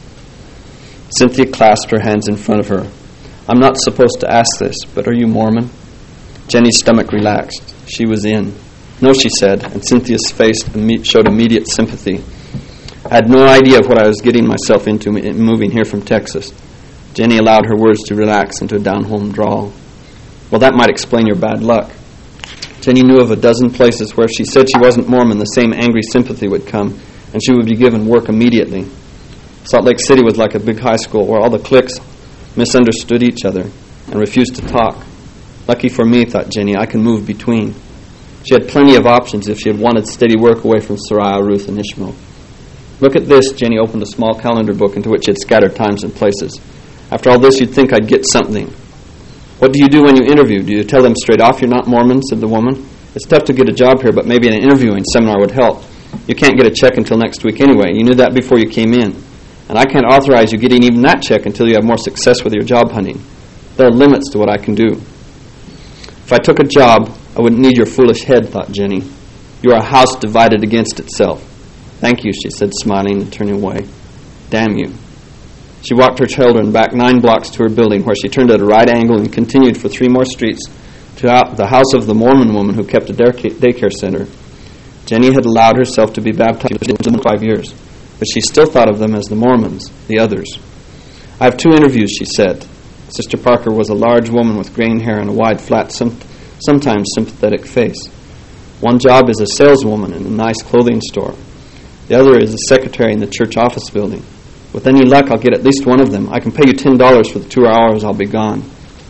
Cynthia clasped her hands in front of her. "I'm not supposed to ask this, but are you Mormon?" Jenny's stomach relaxed. She was in. "No," she said, and Cynthia's face showed immediate sympathy. "I had no idea of what I was getting myself into in moving here from Texas." Jenny allowed her words to relax into a down-home drawl. "Well, that might explain your bad luck." Jenny knew of a dozen places where if she said she wasn't Mormon, the same angry sympathy would come, and she would be given work immediately. Salt Lake City was like a big high school where all the cliques misunderstood each other and refused to talk. Lucky for me, thought Jenny, I can move between. She had plenty of options if she had wanted steady work away from Soraya, Ruth, and Ishmael. "Look at this." Jenny opened a small calendar book into which she had scattered times and places. "After all this, you'd think I'd get something." "What do you do when you interview? Do you tell them straight off you're not Mormon?" said the woman. "It's tough to get a job here, but maybe an interviewing seminar would help. You can't get a check until next week anyway. You knew that before you came in. And I can't authorize you getting even that check until you have more success with your job hunting. There are limits to what I can do." "If I took a job, I wouldn't need your foolish head," thought Jenny. "You are a house divided against itself." "Thank you," she said, smiling and turning away. "Damn you." She walked her children back nine blocks to her building, where she turned at a right angle and continued for three more streets to the house of the Mormon woman who kept a daycare center. Jenny had allowed herself to be baptized in five years, but she still thought of them as the Mormons, the others. "I have two interviews," she said. Sister Parker was a large woman with graying hair and a wide, flat, sometimes sympathetic face. "One job is a saleswoman in a nice clothing store. The other is a secretary in the church office building. With any luck, I'll get at least one of them. I can pay you ten dollars for the two hours I'll be gone."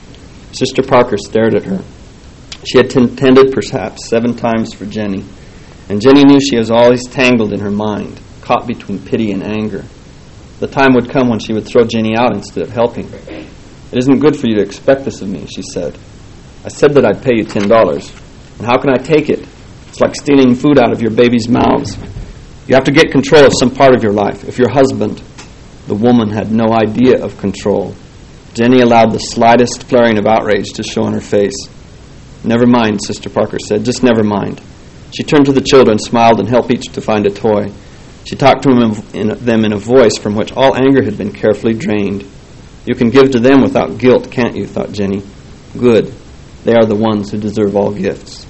Sister Parker stared at her. She had tended perhaps seven times for Jenny, and Jenny knew she was always tangled in her mind, caught between pity and anger. The time would come when she would throw Jenny out instead of helping. "It isn't good for you to expect this of me," she said. "I said that I'd pay you ten dollars. And how can I take it? It's like stealing food out of your baby's mouths. You have to get control of some part of your life. If your husband..." The woman had no idea of control. Jenny allowed the slightest flaring of outrage to show on her face. "Never mind," Sister Parker said. "Just never mind." She turned to the children, smiled, and helped each to find a toy. She talked to them in, them in a voice from which all anger had been carefully drained. "You can give to them without guilt, can't you?" thought Jenny. "Good. They are the ones who deserve all gifts."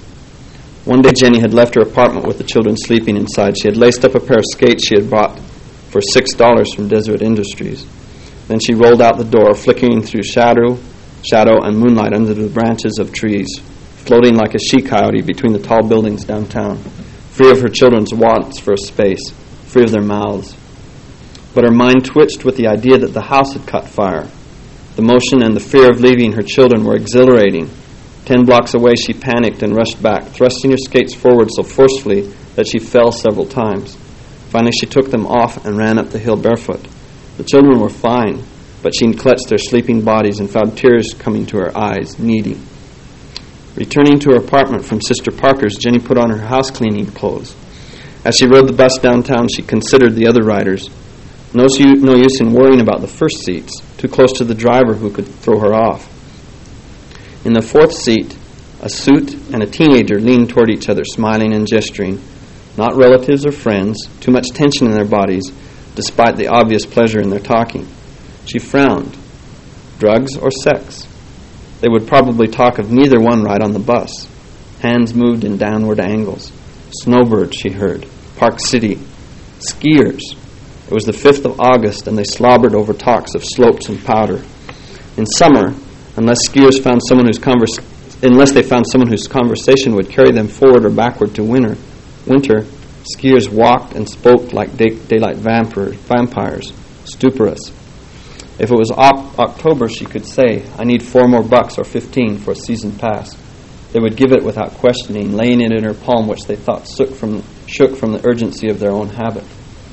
One day Jenny had left her apartment with the children sleeping inside. She had laced up a pair of skates she had bought for six dollars from Deseret Industries. Then she rolled out the door, flickering through shadow, shadow and moonlight under the branches of trees, floating like a she-coyote between the tall buildings downtown, free of her children's wants for a space, free of their mouths. But her mind twitched with the idea that the house had caught fire. The motion and the fear of leaving her children were exhilarating. Ten blocks away she panicked and rushed back, thrusting her skates forward so forcefully that she fell several times. Finally she took them off and ran up the hill barefoot. The children were fine, but she clutched their sleeping bodies and found tears coming to her eyes, needy. Returning to her apartment from Sister Parker's, Jenny put on her house-cleaning clothes. As she rode the bus downtown, she considered the other riders. No, no use in worrying about the first seats, too close to the driver who could throw her off. In the fourth seat, a suit and a teenager leaned toward each other, smiling and gesturing. Not relatives or friends, too much tension in their bodies, despite the obvious pleasure in their talking. She frowned. Drugs or sex? They would probably talk of neither one ride on the bus. Hands moved in downward angles. Snowbirds, she heard. Park City. Skiers. It was the fifth of August, and they slobbered over talks of slopes and powder. In summer, unless skiers found someone whose convers- unless they found someone whose conversation would carry them forward or backward to winter, winter, skiers walked and spoke like day- daylight vampires, vampires, stuporous. If it was op- October, she could say, "I need four more bucks or fifteen for a season pass." They would give it without questioning, laying it in her palm, which they thought shook from, shook from the urgency of their own habit.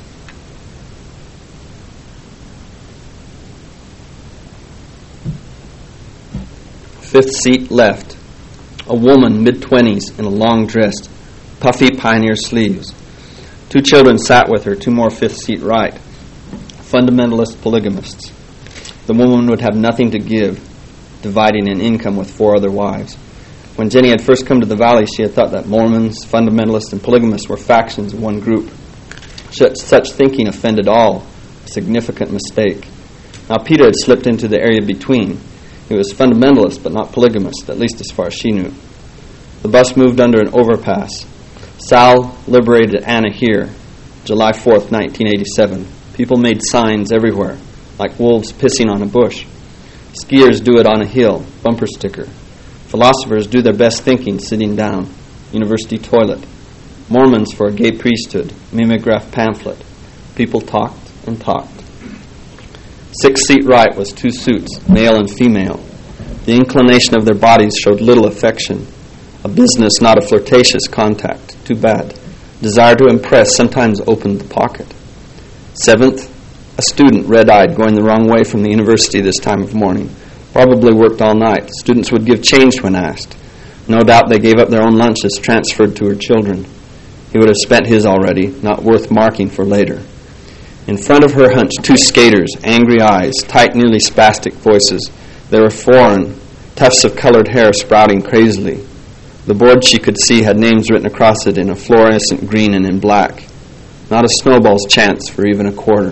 Fifth seat left. A woman, mid-twenties, in a long dress, puffy pioneer sleeves. Two children sat with her, two more fifth seat right. Fundamentalist polygamists. The woman would have nothing to give, dividing an income with four other wives. When Jenny had first come to the valley, she had thought that Mormons, fundamentalists, and polygamists were factions of one group. Such thinking offended all, a significant mistake. Now Peter had slipped into the area between. He was fundamentalist, but not polygamist, at least as far as she knew. The bus moved under an overpass. Sal liberated Anna here, July fourth, nineteen eighty-seven. People made signs everywhere, like wolves pissing on a bush. Skiers do it on a hill, bumper sticker. Philosophers do their best thinking sitting down, university toilet. Mormons for a gay priesthood, mimeograph pamphlet. People talked and talked. Sixth seat right was two suits, male and female. The inclination of their bodies showed little affection. A business, not a flirtatious contact. Too bad. Desire to impress sometimes opened the pocket. Seventh, a student, red-eyed, going the wrong way from the university this time of morning. Probably worked all night. Students would give change when asked. No doubt they gave up their own lunches transferred to her children. He would have spent his already, not worth marking for later. In front of her hunched two skaters, angry eyes, tight, nearly spastic voices. They were foreign, tufts of colored hair sprouting crazily. The board she could see had names written across it in a fluorescent green and in black. Not a snowball's chance for even a quarter.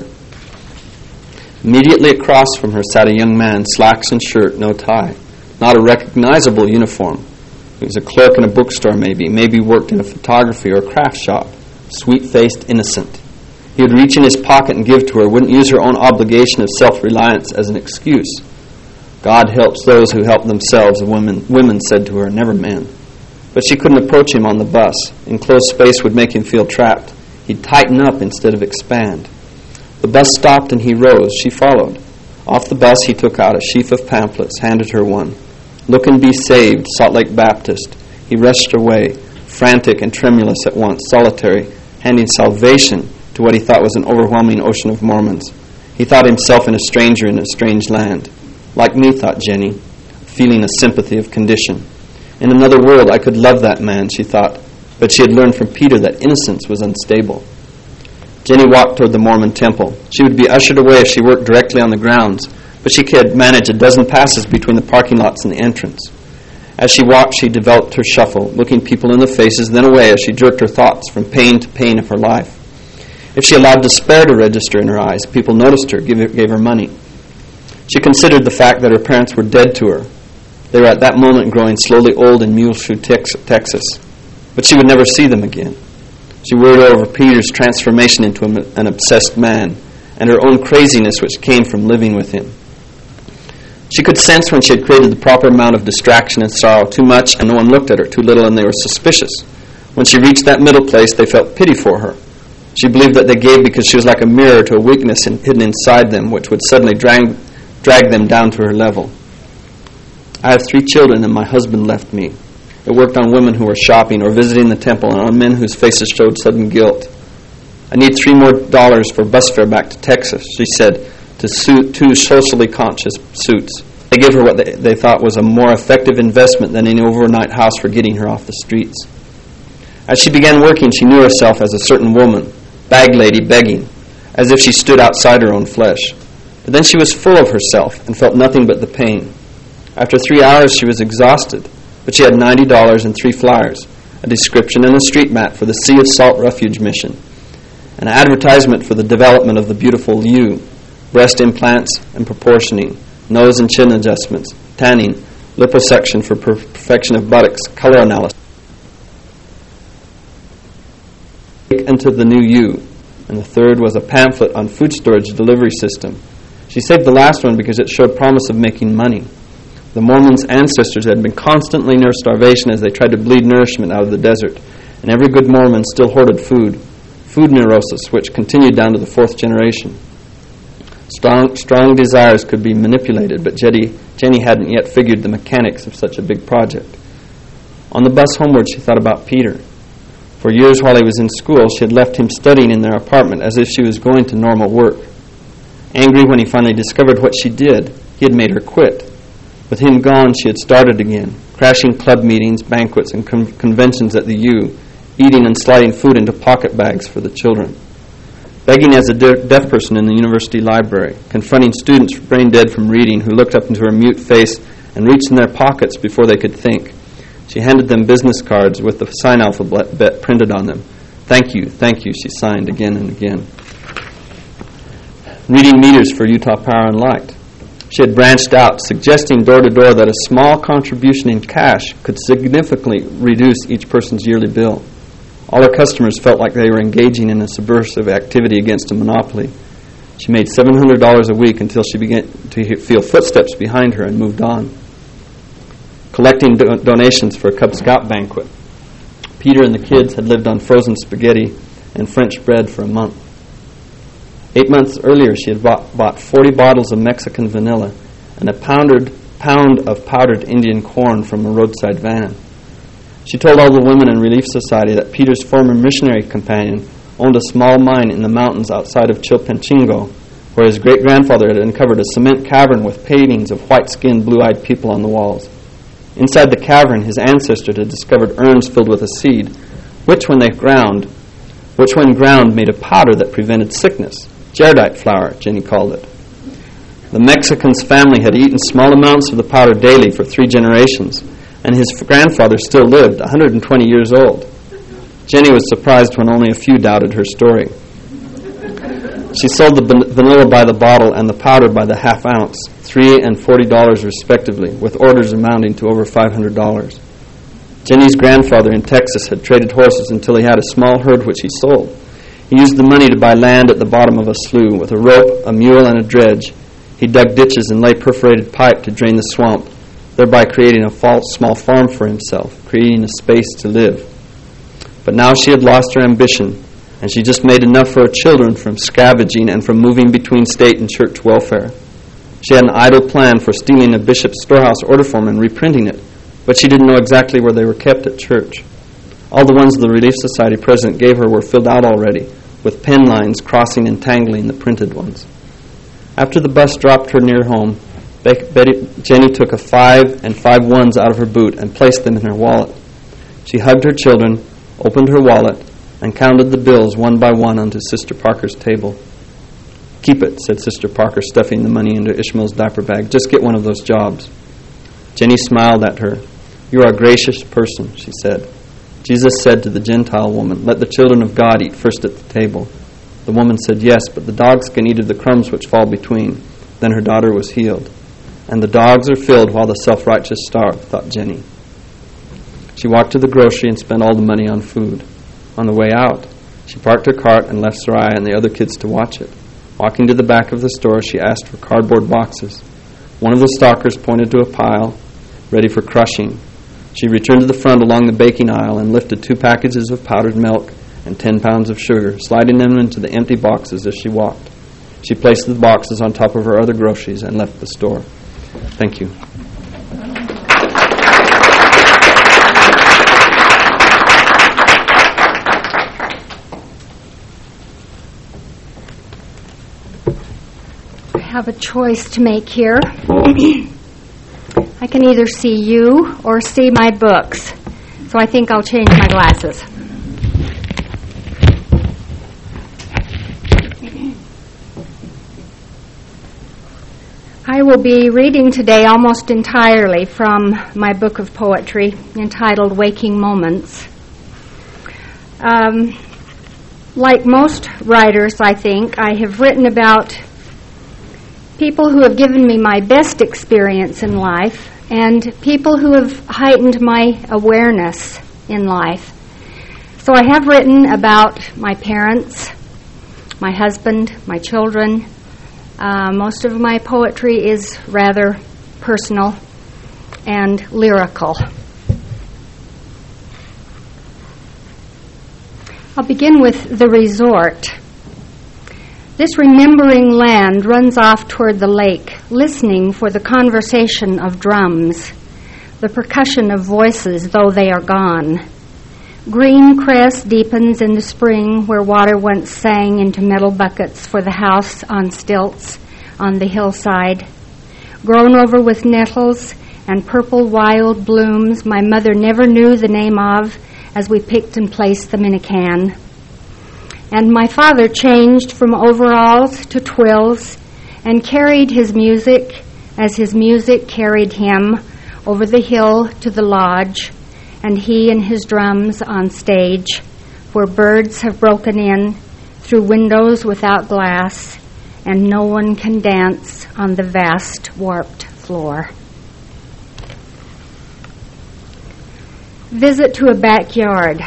Immediately across from her sat a young man, slacks and shirt, no tie. Not a recognizable uniform. He was a clerk in a bookstore maybe, maybe worked in a photography or craft shop. Sweet-faced, innocent. He would reach in his pocket and give to her, wouldn't use her own obligation of self-reliance as an excuse. God helps those who help themselves, the women, women said to her, never men. But she couldn't approach him on the bus. Enclosed space would make him feel trapped. He'd tighten up instead of expand. The bus stopped and he rose. She followed. Off the bus he took out a sheaf of pamphlets, handed her one. Look and Be Saved, Salt Lake Baptist. He rushed away, frantic and tremulous at once, solitary, handing salvation to what he thought was an overwhelming ocean of Mormons. He thought himself in a stranger in a strange land. Like me, thought Jenny, feeling a sympathy of condition. In another world I could love that man, she thought, but she had learned from Peter that innocence was unstable. Jenny walked toward the Mormon temple. She would be ushered away if she worked directly on the grounds, but she could manage a dozen passes between the parking lots and the entrance. As she walked, she developed her shuffle, looking people in the faces, then away as she jerked her thoughts from pain to pain of her life. If she allowed despair to register in her eyes, people noticed her, gave her, gave her money. She considered the fact that her parents were dead to her. They were at that moment growing slowly old in Muleshoe, Texas. But she would never see them again. She worried over Peter's transformation into an obsessed man and her own craziness which came from living with him. She could sense when she had created the proper amount of distraction and sorrow, too much and no one looked at her, too little and they were suspicious. When she reached that middle place, they felt pity for her. She believed that they gave because she was like a mirror to a weakness hidden inside them, which would suddenly drag, drag them down to her level. I have three children and my husband left me. It worked on women who were shopping or visiting the temple and on men whose faces showed sudden guilt. I need three more dollars for bus fare back to Texas, she said to suit two socially conscious suits. They gave her what they, they thought was a more effective investment than any overnight house for getting her off the streets. As she began working, she knew herself as a certain woman, bag lady begging, as if she stood outside her own flesh. But then she was full of herself and felt nothing but the pain. After three hours, she was exhausted, but she had ninety dollars and three flyers, a description and a street map for the Sea of Salt Refuge Mission, an advertisement for the development of the beautiful U, breast implants and proportioning, nose and chin adjustments, tanning, liposuction for per- perfection of buttocks, color analysis. Into the new U, and the third was a pamphlet on food storage delivery system. She saved the last one because it showed promise of making money. The Mormons' ancestors had been constantly near starvation as they tried to bleed nourishment out of the desert, and every good Mormon still hoarded food, food neurosis, which continued down to the fourth generation. Strong, strong desires could be manipulated, but Jenny, Jenny hadn't yet figured the mechanics of such a big project. On the bus homeward, she thought about Peter. For years while he was in school, she had left him studying in their apartment as if she was going to normal work. Angry when he finally discovered what she did, he had made her quit. With him gone, she had started again, crashing club meetings, banquets, and con- conventions at the U, eating and sliding food into pocket bags for the children. Begging as a de- deaf person in the university library, confronting students brain dead from reading who looked up into her mute face and reached in their pockets before they could think. She handed them business cards with the sign alphabet printed on them. Thank you, thank you, she signed again and again. Reading meters for Utah Power and Light. She had branched out, suggesting door to door that a small contribution in cash could significantly reduce each person's yearly bill. All her customers felt like they were engaging in a subversive activity against a monopoly. She made seven hundred dollars a week until she began to feel footsteps behind her and moved on. Collecting do- donations for a Cub Scout banquet. Peter and the kids had lived on frozen spaghetti and French bread for a month. Eight months earlier, she had bought, bought forty bottles of Mexican vanilla and a pounded, pound of powdered Indian corn from a roadside van. She told all the women in Relief Society that Peter's former missionary companion owned a small mine in the mountains outside of Chilpancingo, where his great-grandfather had uncovered a cement cavern with paintings of white-skinned, blue-eyed people on the walls. Inside the cavern, his ancestors had discovered urns filled with a seed, which when they ground, which when ground made a powder that prevented sickness. Jaredite flour, Jenny called it. The Mexican's family had eaten small amounts of the powder daily for three generations, and his grandfather still lived, one hundred twenty years old. Jenny was surprised when only a few doubted her story. She sold the ban- vanilla by the bottle and the powder by the half ounce, three and forty dollars respectively, with orders amounting to over five hundred dollars. Jenny's grandfather in Texas had traded horses until he had a small herd which he sold. He used the money to buy land at the bottom of a slough. With a rope, a mule, and a dredge, he dug ditches and laid perforated pipe to drain the swamp, thereby creating a false small farm for himself, creating a space to live. But now she had lost her ambition, and she just made enough for her children from scavenging and from moving between state and church welfare. She had an idle plan for stealing a bishop's storehouse order form and reprinting it, but she didn't know exactly where they were kept at church. All the ones the Relief Society president gave her were filled out already, with pen lines crossing and tangling the printed ones. After the bus dropped her near home, Betty, Jenny took a five and five ones out of her boot and placed them in her wallet. She hugged her children, opened her wallet, and counted the bills one by one onto Sister Parker's table. "Keep it," said Sister Parker, stuffing the money into Ishmael's diaper bag. "Just get one of those jobs." Jenny smiled at her. "You are a gracious person," she said. Jesus said to the Gentile woman, "Let the children of God eat first at the table." The woman said, "Yes, but the dogs can eat of the crumbs which fall between." Then her daughter was healed. And the dogs are filled while the self-righteous starve, thought Jenny. She walked to the grocery and spent all the money on food. On the way out, she parked her cart and left Soraya and the other kids to watch it. Walking to the back of the store, she asked for cardboard boxes. One of the stalkers pointed to a pile, ready for crushing. She returned to the front along the baking aisle and lifted two packages of powdered milk and ten pounds of sugar, sliding them into the empty boxes as she walked. She placed the boxes on top of her other groceries and left the store. Thank you. I have a choice to make here. I can either see you or see my books, so I think I'll change my glasses. I will be reading today almost entirely from my book of poetry entitled Waking Moments. Um, like most writers, I think, I have written about people who have given me my best experience in life and people who have heightened my awareness in life. So I have written about my parents, my husband, my children. Uh, most of my poetry is rather personal and lyrical. I'll begin with the resort. This remembering land runs off toward the lake, listening for the conversation of drums, the percussion of voices, though they are gone. Green crest deepens in the spring where water once sang into metal buckets for the house on stilts on the hillside. Grown over with nettles and purple wild blooms my mother never knew the name of as we picked and placed them in a can. And my father changed from overalls to twills and carried his music as his music carried him over the hill to the lodge, and he and his drums on stage, where birds have broken in through windows without glass, and no one can dance on the vast warped floor. Visit to a backyard.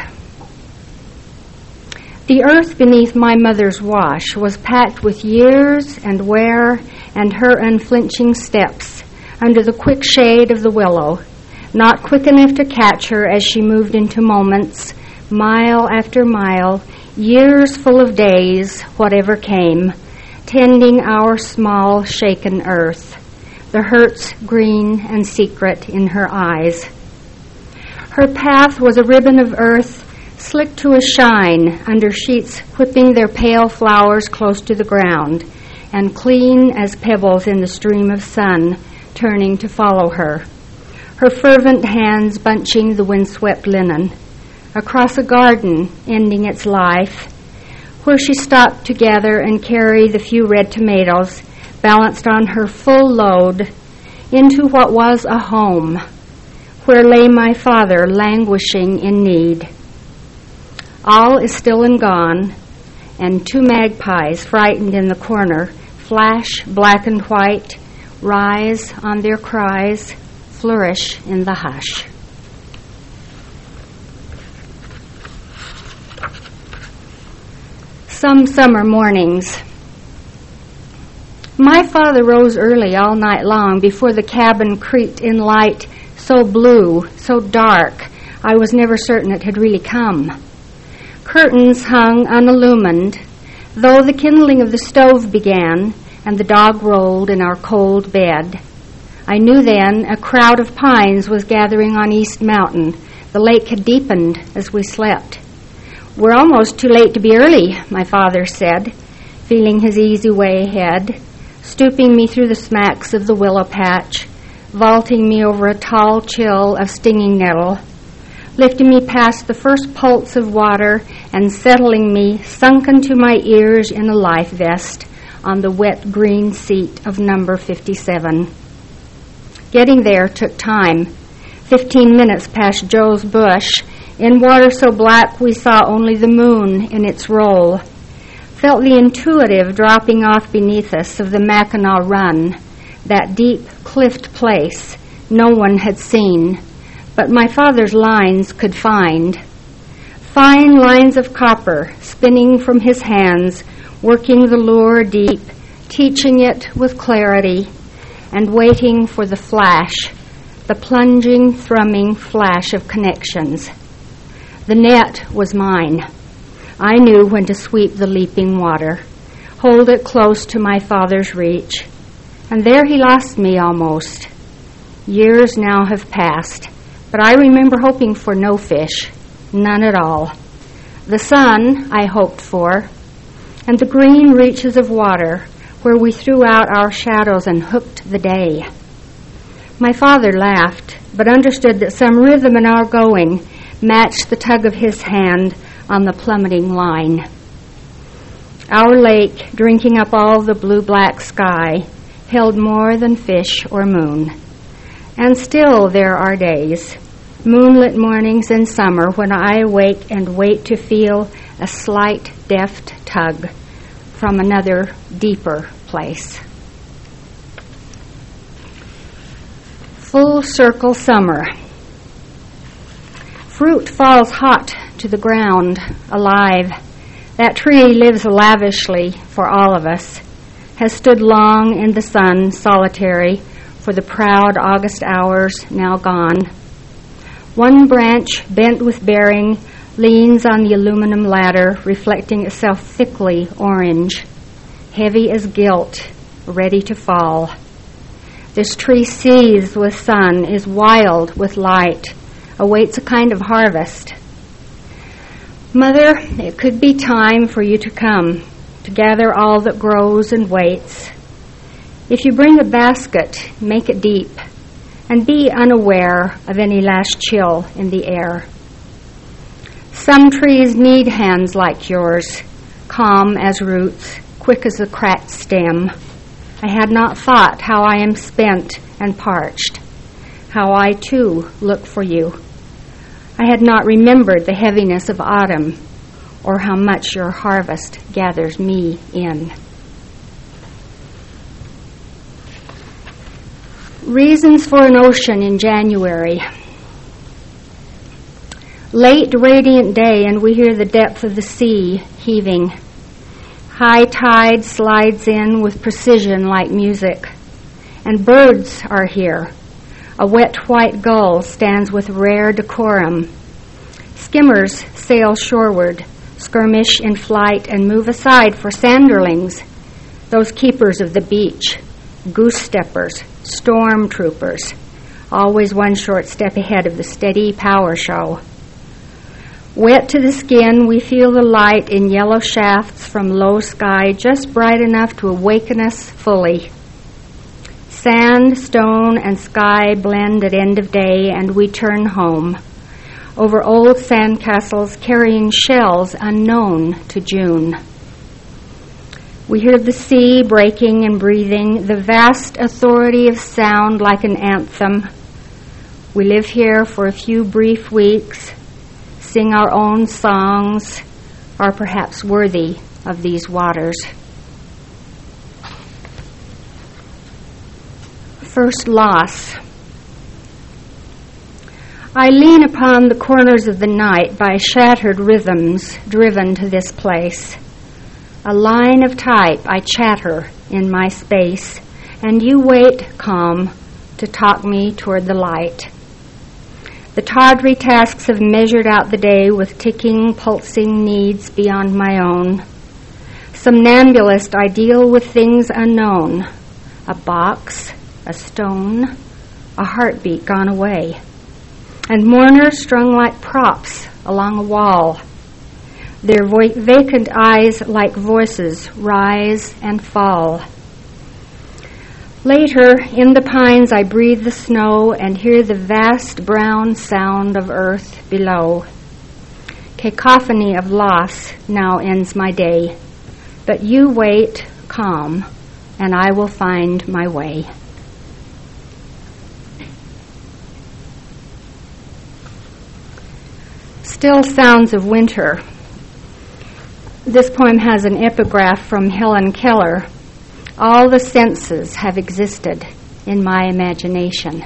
The earth beneath my mother's wash was packed with years and wear and her unflinching steps under the quick shade of the willow, not quick enough to catch her as she moved into moments, mile after mile, years full of days, whatever came, tending our small, shaken earth, the hurts green and secret in her eyes. Her path was a ribbon of earth slicked to a shine under sheets whipping their pale flowers close to the ground, and clean as pebbles in the stream of sun turning to follow her. Her fervent hands bunching the windswept linen, across a garden ending its life, where she stopped to gather and carry the few red tomatoes balanced on her full load into what was a home, where lay my father languishing in need. All is still and gone, and two magpies frightened in the corner flash black and white, rise on their cries, flourish in the hush. Some summer mornings. My father rose early all night long before the cabin creaked in light so blue, so dark, I was never certain it had really come. Curtains hung unillumined, though the kindling of the stove began and the dog rolled in our cold bed. I knew then a crowd of pines was gathering on East Mountain. The lake had deepened as we slept. "We're almost too late to be early," my father said, feeling his easy way ahead, stooping me through the smacks of the willow patch, vaulting me over a tall chill of stinging nettle, lifting me past the first pulse of water and settling me, sunken to my ears in a life vest, on the wet green seat of number fifty-seven. Getting there took time. Fifteen minutes past Joe's bush, in water so black we saw only the moon in its roll. Felt the intuitive dropping off beneath us of the Mackinac Run, that deep cliffed place no one had seen, but my father's lines could find. Fine lines of copper spinning from his hands, working the lure deep, teaching it with clarity, and waiting for the flash, the plunging, thrumming flash of connections. The net was mine. I knew when to sweep the leaping water, hold it close to my father's reach, and there he lost me almost. Years now have passed, but I remember hoping for no fish, none at all. The sun I hoped for, and the green reaches of water where we threw out our shadows and hooked the day. My father laughed, but understood that some rhythm in our going matched the tug of his hand on the plummeting line. Our lake, drinking up all the blue-black sky, held more than fish or moon. And still there are days, moonlit mornings in summer, when I awake and wait to feel a slight, deft tug from another, deeper place. Full circle summer. Fruit falls hot to the ground, alive. That tree lives lavishly for all of us, has stood long in the sun, solitary, for the proud August hours now gone. One branch, bent with bearing, leans on the aluminum ladder, reflecting itself thickly orange, heavy as guilt, ready to fall. This tree seethes with sun, is wild with light, awaits a kind of harvest. Mother, it could be time for you to come, to gather all that grows and waits. If you bring a basket, make it deep, and be unaware of any last chill in the air. Some trees need hands like yours, calm as roots, quick as a cracked stem. I had not thought how I am spent and parched, how I too look for you. I had not remembered the heaviness of autumn, or how much your harvest gathers me in. Reasons for an ocean in January. Late radiant day, and we hear the depth of the sea heaving. High tide slides in with precision like music, and birds are here. A wet white gull stands with rare decorum. Skimmers sail shoreward, skirmish in flight, and move aside for sanderlings, those keepers of the beach, goose-steppers, storm troopers, always one short step ahead of the steady power show. Wet to the skin, we feel the light in yellow shafts from low sky, just bright enough to awaken us fully. Sand, stone, and sky blend at end of day, and we turn home, over old sandcastles carrying shells unknown to June. We hear the sea breaking and breathing, the vast authority of sound like an anthem. We live here for a few brief weeks, sing our own songs, are perhaps worthy of these waters. First loss. I lean upon the corners of the night by shattered rhythms driven to this place. A line of type I chatter in my space, and you wait calm to talk me toward the light. The tawdry tasks have measured out the day with ticking, pulsing needs beyond my own. Somnambulist, I deal with things unknown. A box, a stone, a heartbeat gone away, and mourners strung like props along a wall. Their vo- vacant eyes like voices rise and fall. Later, in the pines, I breathe the snow and hear the vast brown sound of earth below. Cacophony of loss now ends my day, but you wait calm, and I will find my way. Still Sounds of Winter. This poem has an epigraph from Helen Keller. All the senses have existed in my imagination.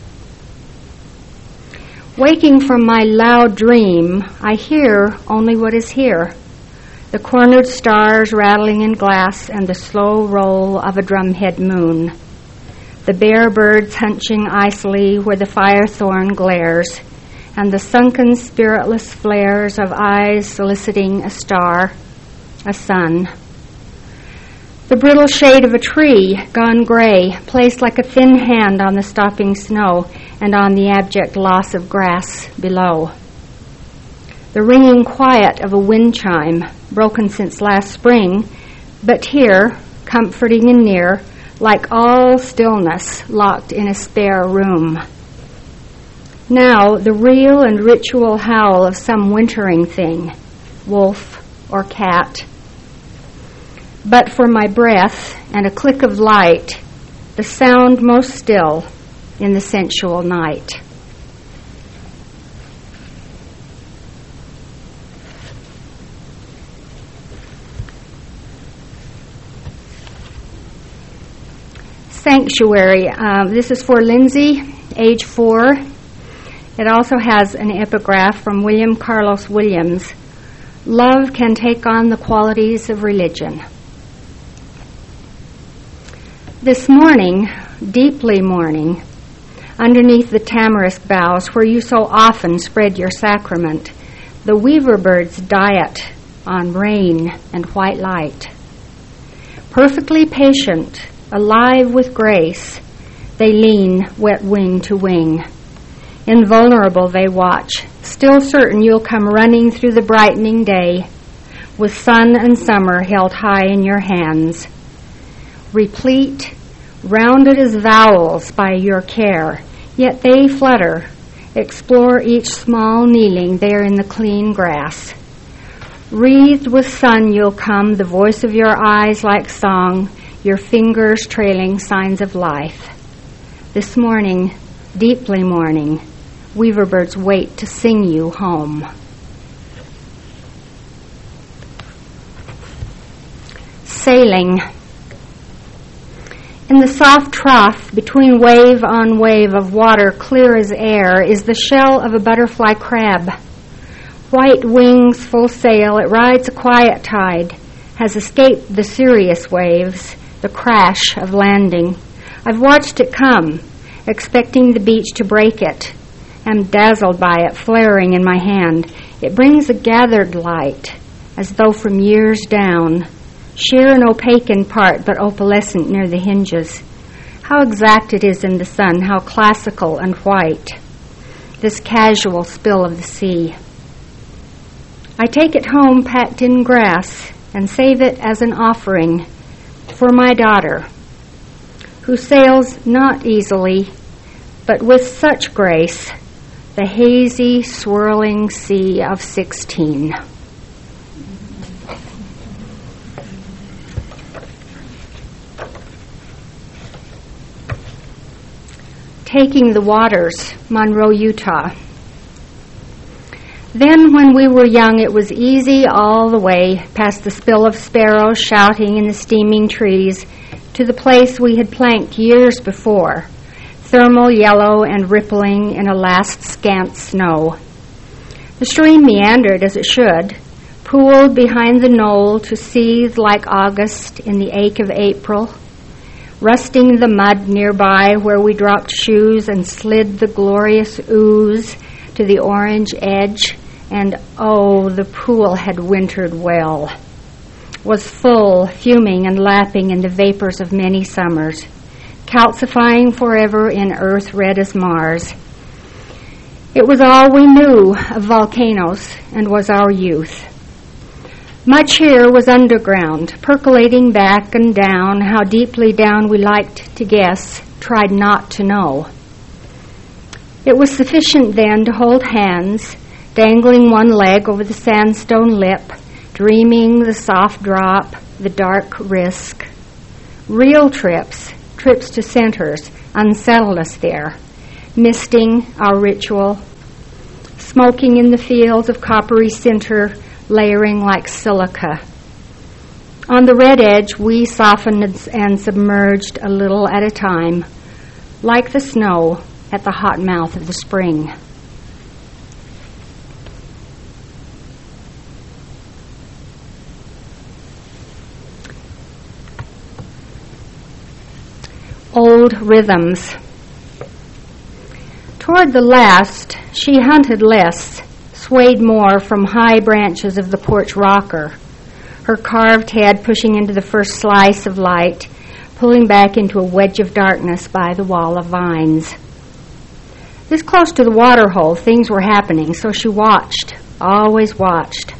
Waking from my loud dream, I hear only what is here. The cornered stars rattling in glass and the slow roll of a drumhead moon. The bare birds hunching icily where the firethorn glares, and the sunken spiritless flares of eyes soliciting a star, a sun. The brittle shade of a tree, gone gray, placed like a thin hand on the stopping snow and on the abject loss of grass below. The ringing quiet of a wind chime, broken since last spring, but here, comforting and near, like all stillness locked in a spare room. Now the real and ritual howl of some wintering thing, wolf or cat. But for my breath and a click of light, the sound most still in the sensual night. Sanctuary. Uh, this is for Lindsay, age four. It also has an epigraph from William Carlos Williams. Love can take on the qualities of religion. This morning, deeply mourning, underneath the tamarisk boughs where you so often spread your sacrament, the weaver birds diet on rain and white light. Perfectly patient, alive with grace, they lean wet wing to wing. Invulnerable they watch, still certain you'll come running through the brightening day, with sun and summer held high in your hands. Replete, rounded as vowels by your care, yet they flutter, explore each small kneeling there in the clean grass. Wreathed with sun you'll come, the voice of your eyes like song, your fingers trailing signs of life. This morning, deeply mourning, weaver birds wait to sing you home. Sailing. In the soft trough between wave on wave of water clear as air is the shell of a butterfly crab. White wings full sail, it rides a quiet tide, has escaped the serious waves, the crash of landing. I've watched it come, expecting the beach to break it. I'm dazzled by it flaring in my hand. It brings a gathered light, as though from years down, sheer and opaque in part, but opalescent near the hinges. How exact it is in the sun, how classical and white, this casual spill of the sea. I take it home packed in grass and save it as an offering for my daughter, who sails not easily, but with such grace, the hazy, swirling sea of sixteen. Taking the Waters, Monroe, Utah. Then when we were young, it was easy all the way past the spill of sparrows shouting in the steaming trees to the place we had planked years before, thermal yellow and rippling in a last scant snow. The stream meandered as it should, pooled behind the knoll to seethe like August in the ache of April, rusting the mud nearby where we dropped shoes and slid the glorious ooze to the orange edge, and oh, the pool had wintered well, was full, fuming and lapping in the vapors of many summers, calcifying forever in earth red as Mars. It was all we knew of volcanoes and was our youth. Much here was underground, percolating back and down, how deeply down we liked to guess, tried not to know. It was sufficient then to hold hands, dangling one leg over the sandstone lip, dreaming the soft drop, the dark risk. Real trips, trips to centers, unsettled us there, misting our ritual, smoking in the fields of coppery center, layering like silica. On the red edge, we softened and submerged a little at a time, like the snow at the hot mouth of the spring. Old rhythms. Toward the last, she hunted less, swayed more from high branches of the porch rocker, her carved head pushing into the first slice of light, pulling back into a wedge of darkness by the wall of vines. This close to the water hole, things were happening, so she watched, always watched,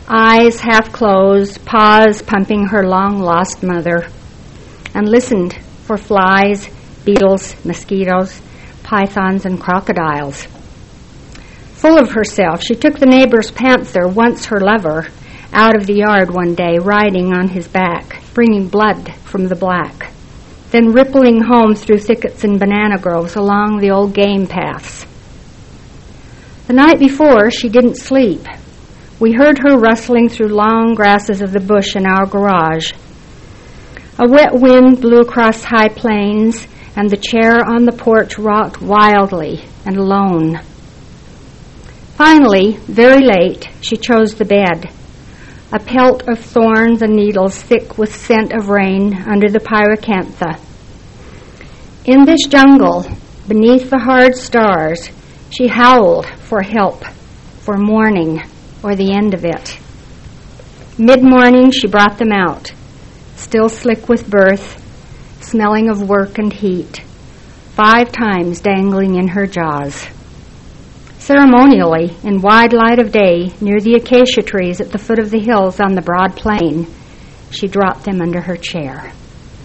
eyes half closed, paws pumping her long-lost mother, and listened for flies, beetles, mosquitoes, pythons, and crocodiles. Full of herself, she took the neighbor's panther, once her lover, out of the yard one day, riding on his back, bringing blood from the black, then rippling home through thickets and banana groves along the old game paths. The night before, she didn't sleep. We heard her rustling through long grasses of the bush in our garage. A wet wind blew across high plains, and the chair on the porch rocked wildly and alone. Finally, very late, she chose the bed, a pelt of thorns and needles thick with scent of rain under the pyracantha. In this jungle, beneath the hard stars, she howled for help, for morning, or the end of it. Mid-morning, she brought them out, still slick with birth, smelling of work and heat, five times dangling in her jaws. Ceremonially, in wide light of day, near the acacia trees at the foot of the hills on the broad plain, she dropped them under her chair.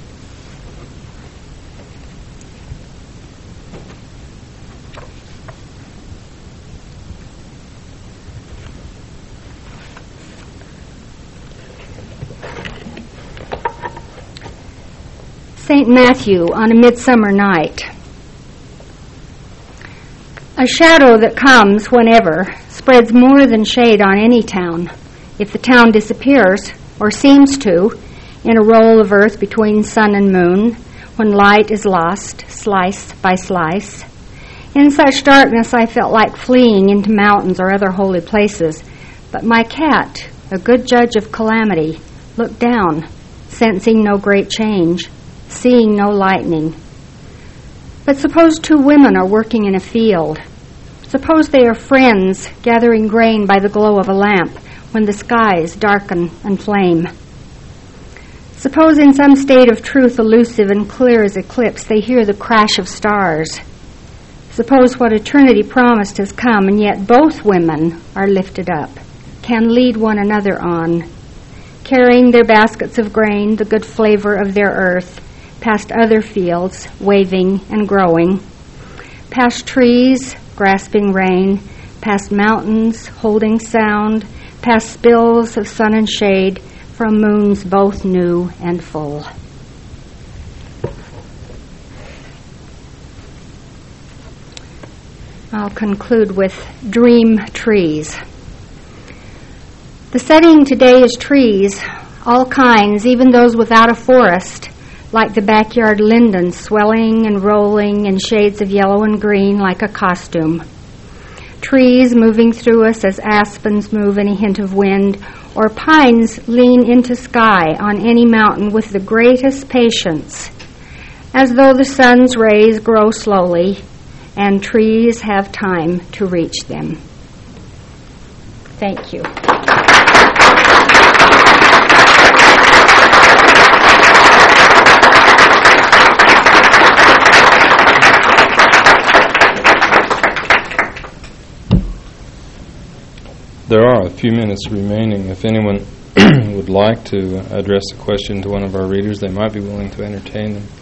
Saint Matthew on a midsummer night. A shadow that comes whenever spreads more than shade on any town. If the town disappears, or seems to, in a roll of earth between sun and moon, when light is lost, slice by slice. In such darkness I felt like fleeing into mountains or other holy places, but my cat, a good judge of calamity, looked down, sensing no great change, seeing no lightning. But suppose two women are working in a field. Suppose they are friends gathering grain by the glow of a lamp when the skies darken and flame. Suppose in some state of truth elusive and clear as eclipse they hear the crash of stars. Suppose what eternity promised has come, and yet both women are lifted up, can lead one another on, carrying their baskets of grain, the good flavor of their earth, past other fields, waving and growing, past trees, grasping rain, past mountains, holding sound, past spills of sun and shade from moons both new and full. I'll conclude with dream trees. The setting today is trees, all kinds, even those without a forest, like the backyard linden swelling and rolling in shades of yellow and green like a costume. Trees moving through us as aspens move any hint of wind, or pines lean into sky on any mountain with the greatest patience, as though the sun's rays grow slowly and trees have time to reach them. Thank you. There are a few minutes remaining. If anyone would like to address a question to one of our readers, they might be willing to entertain them.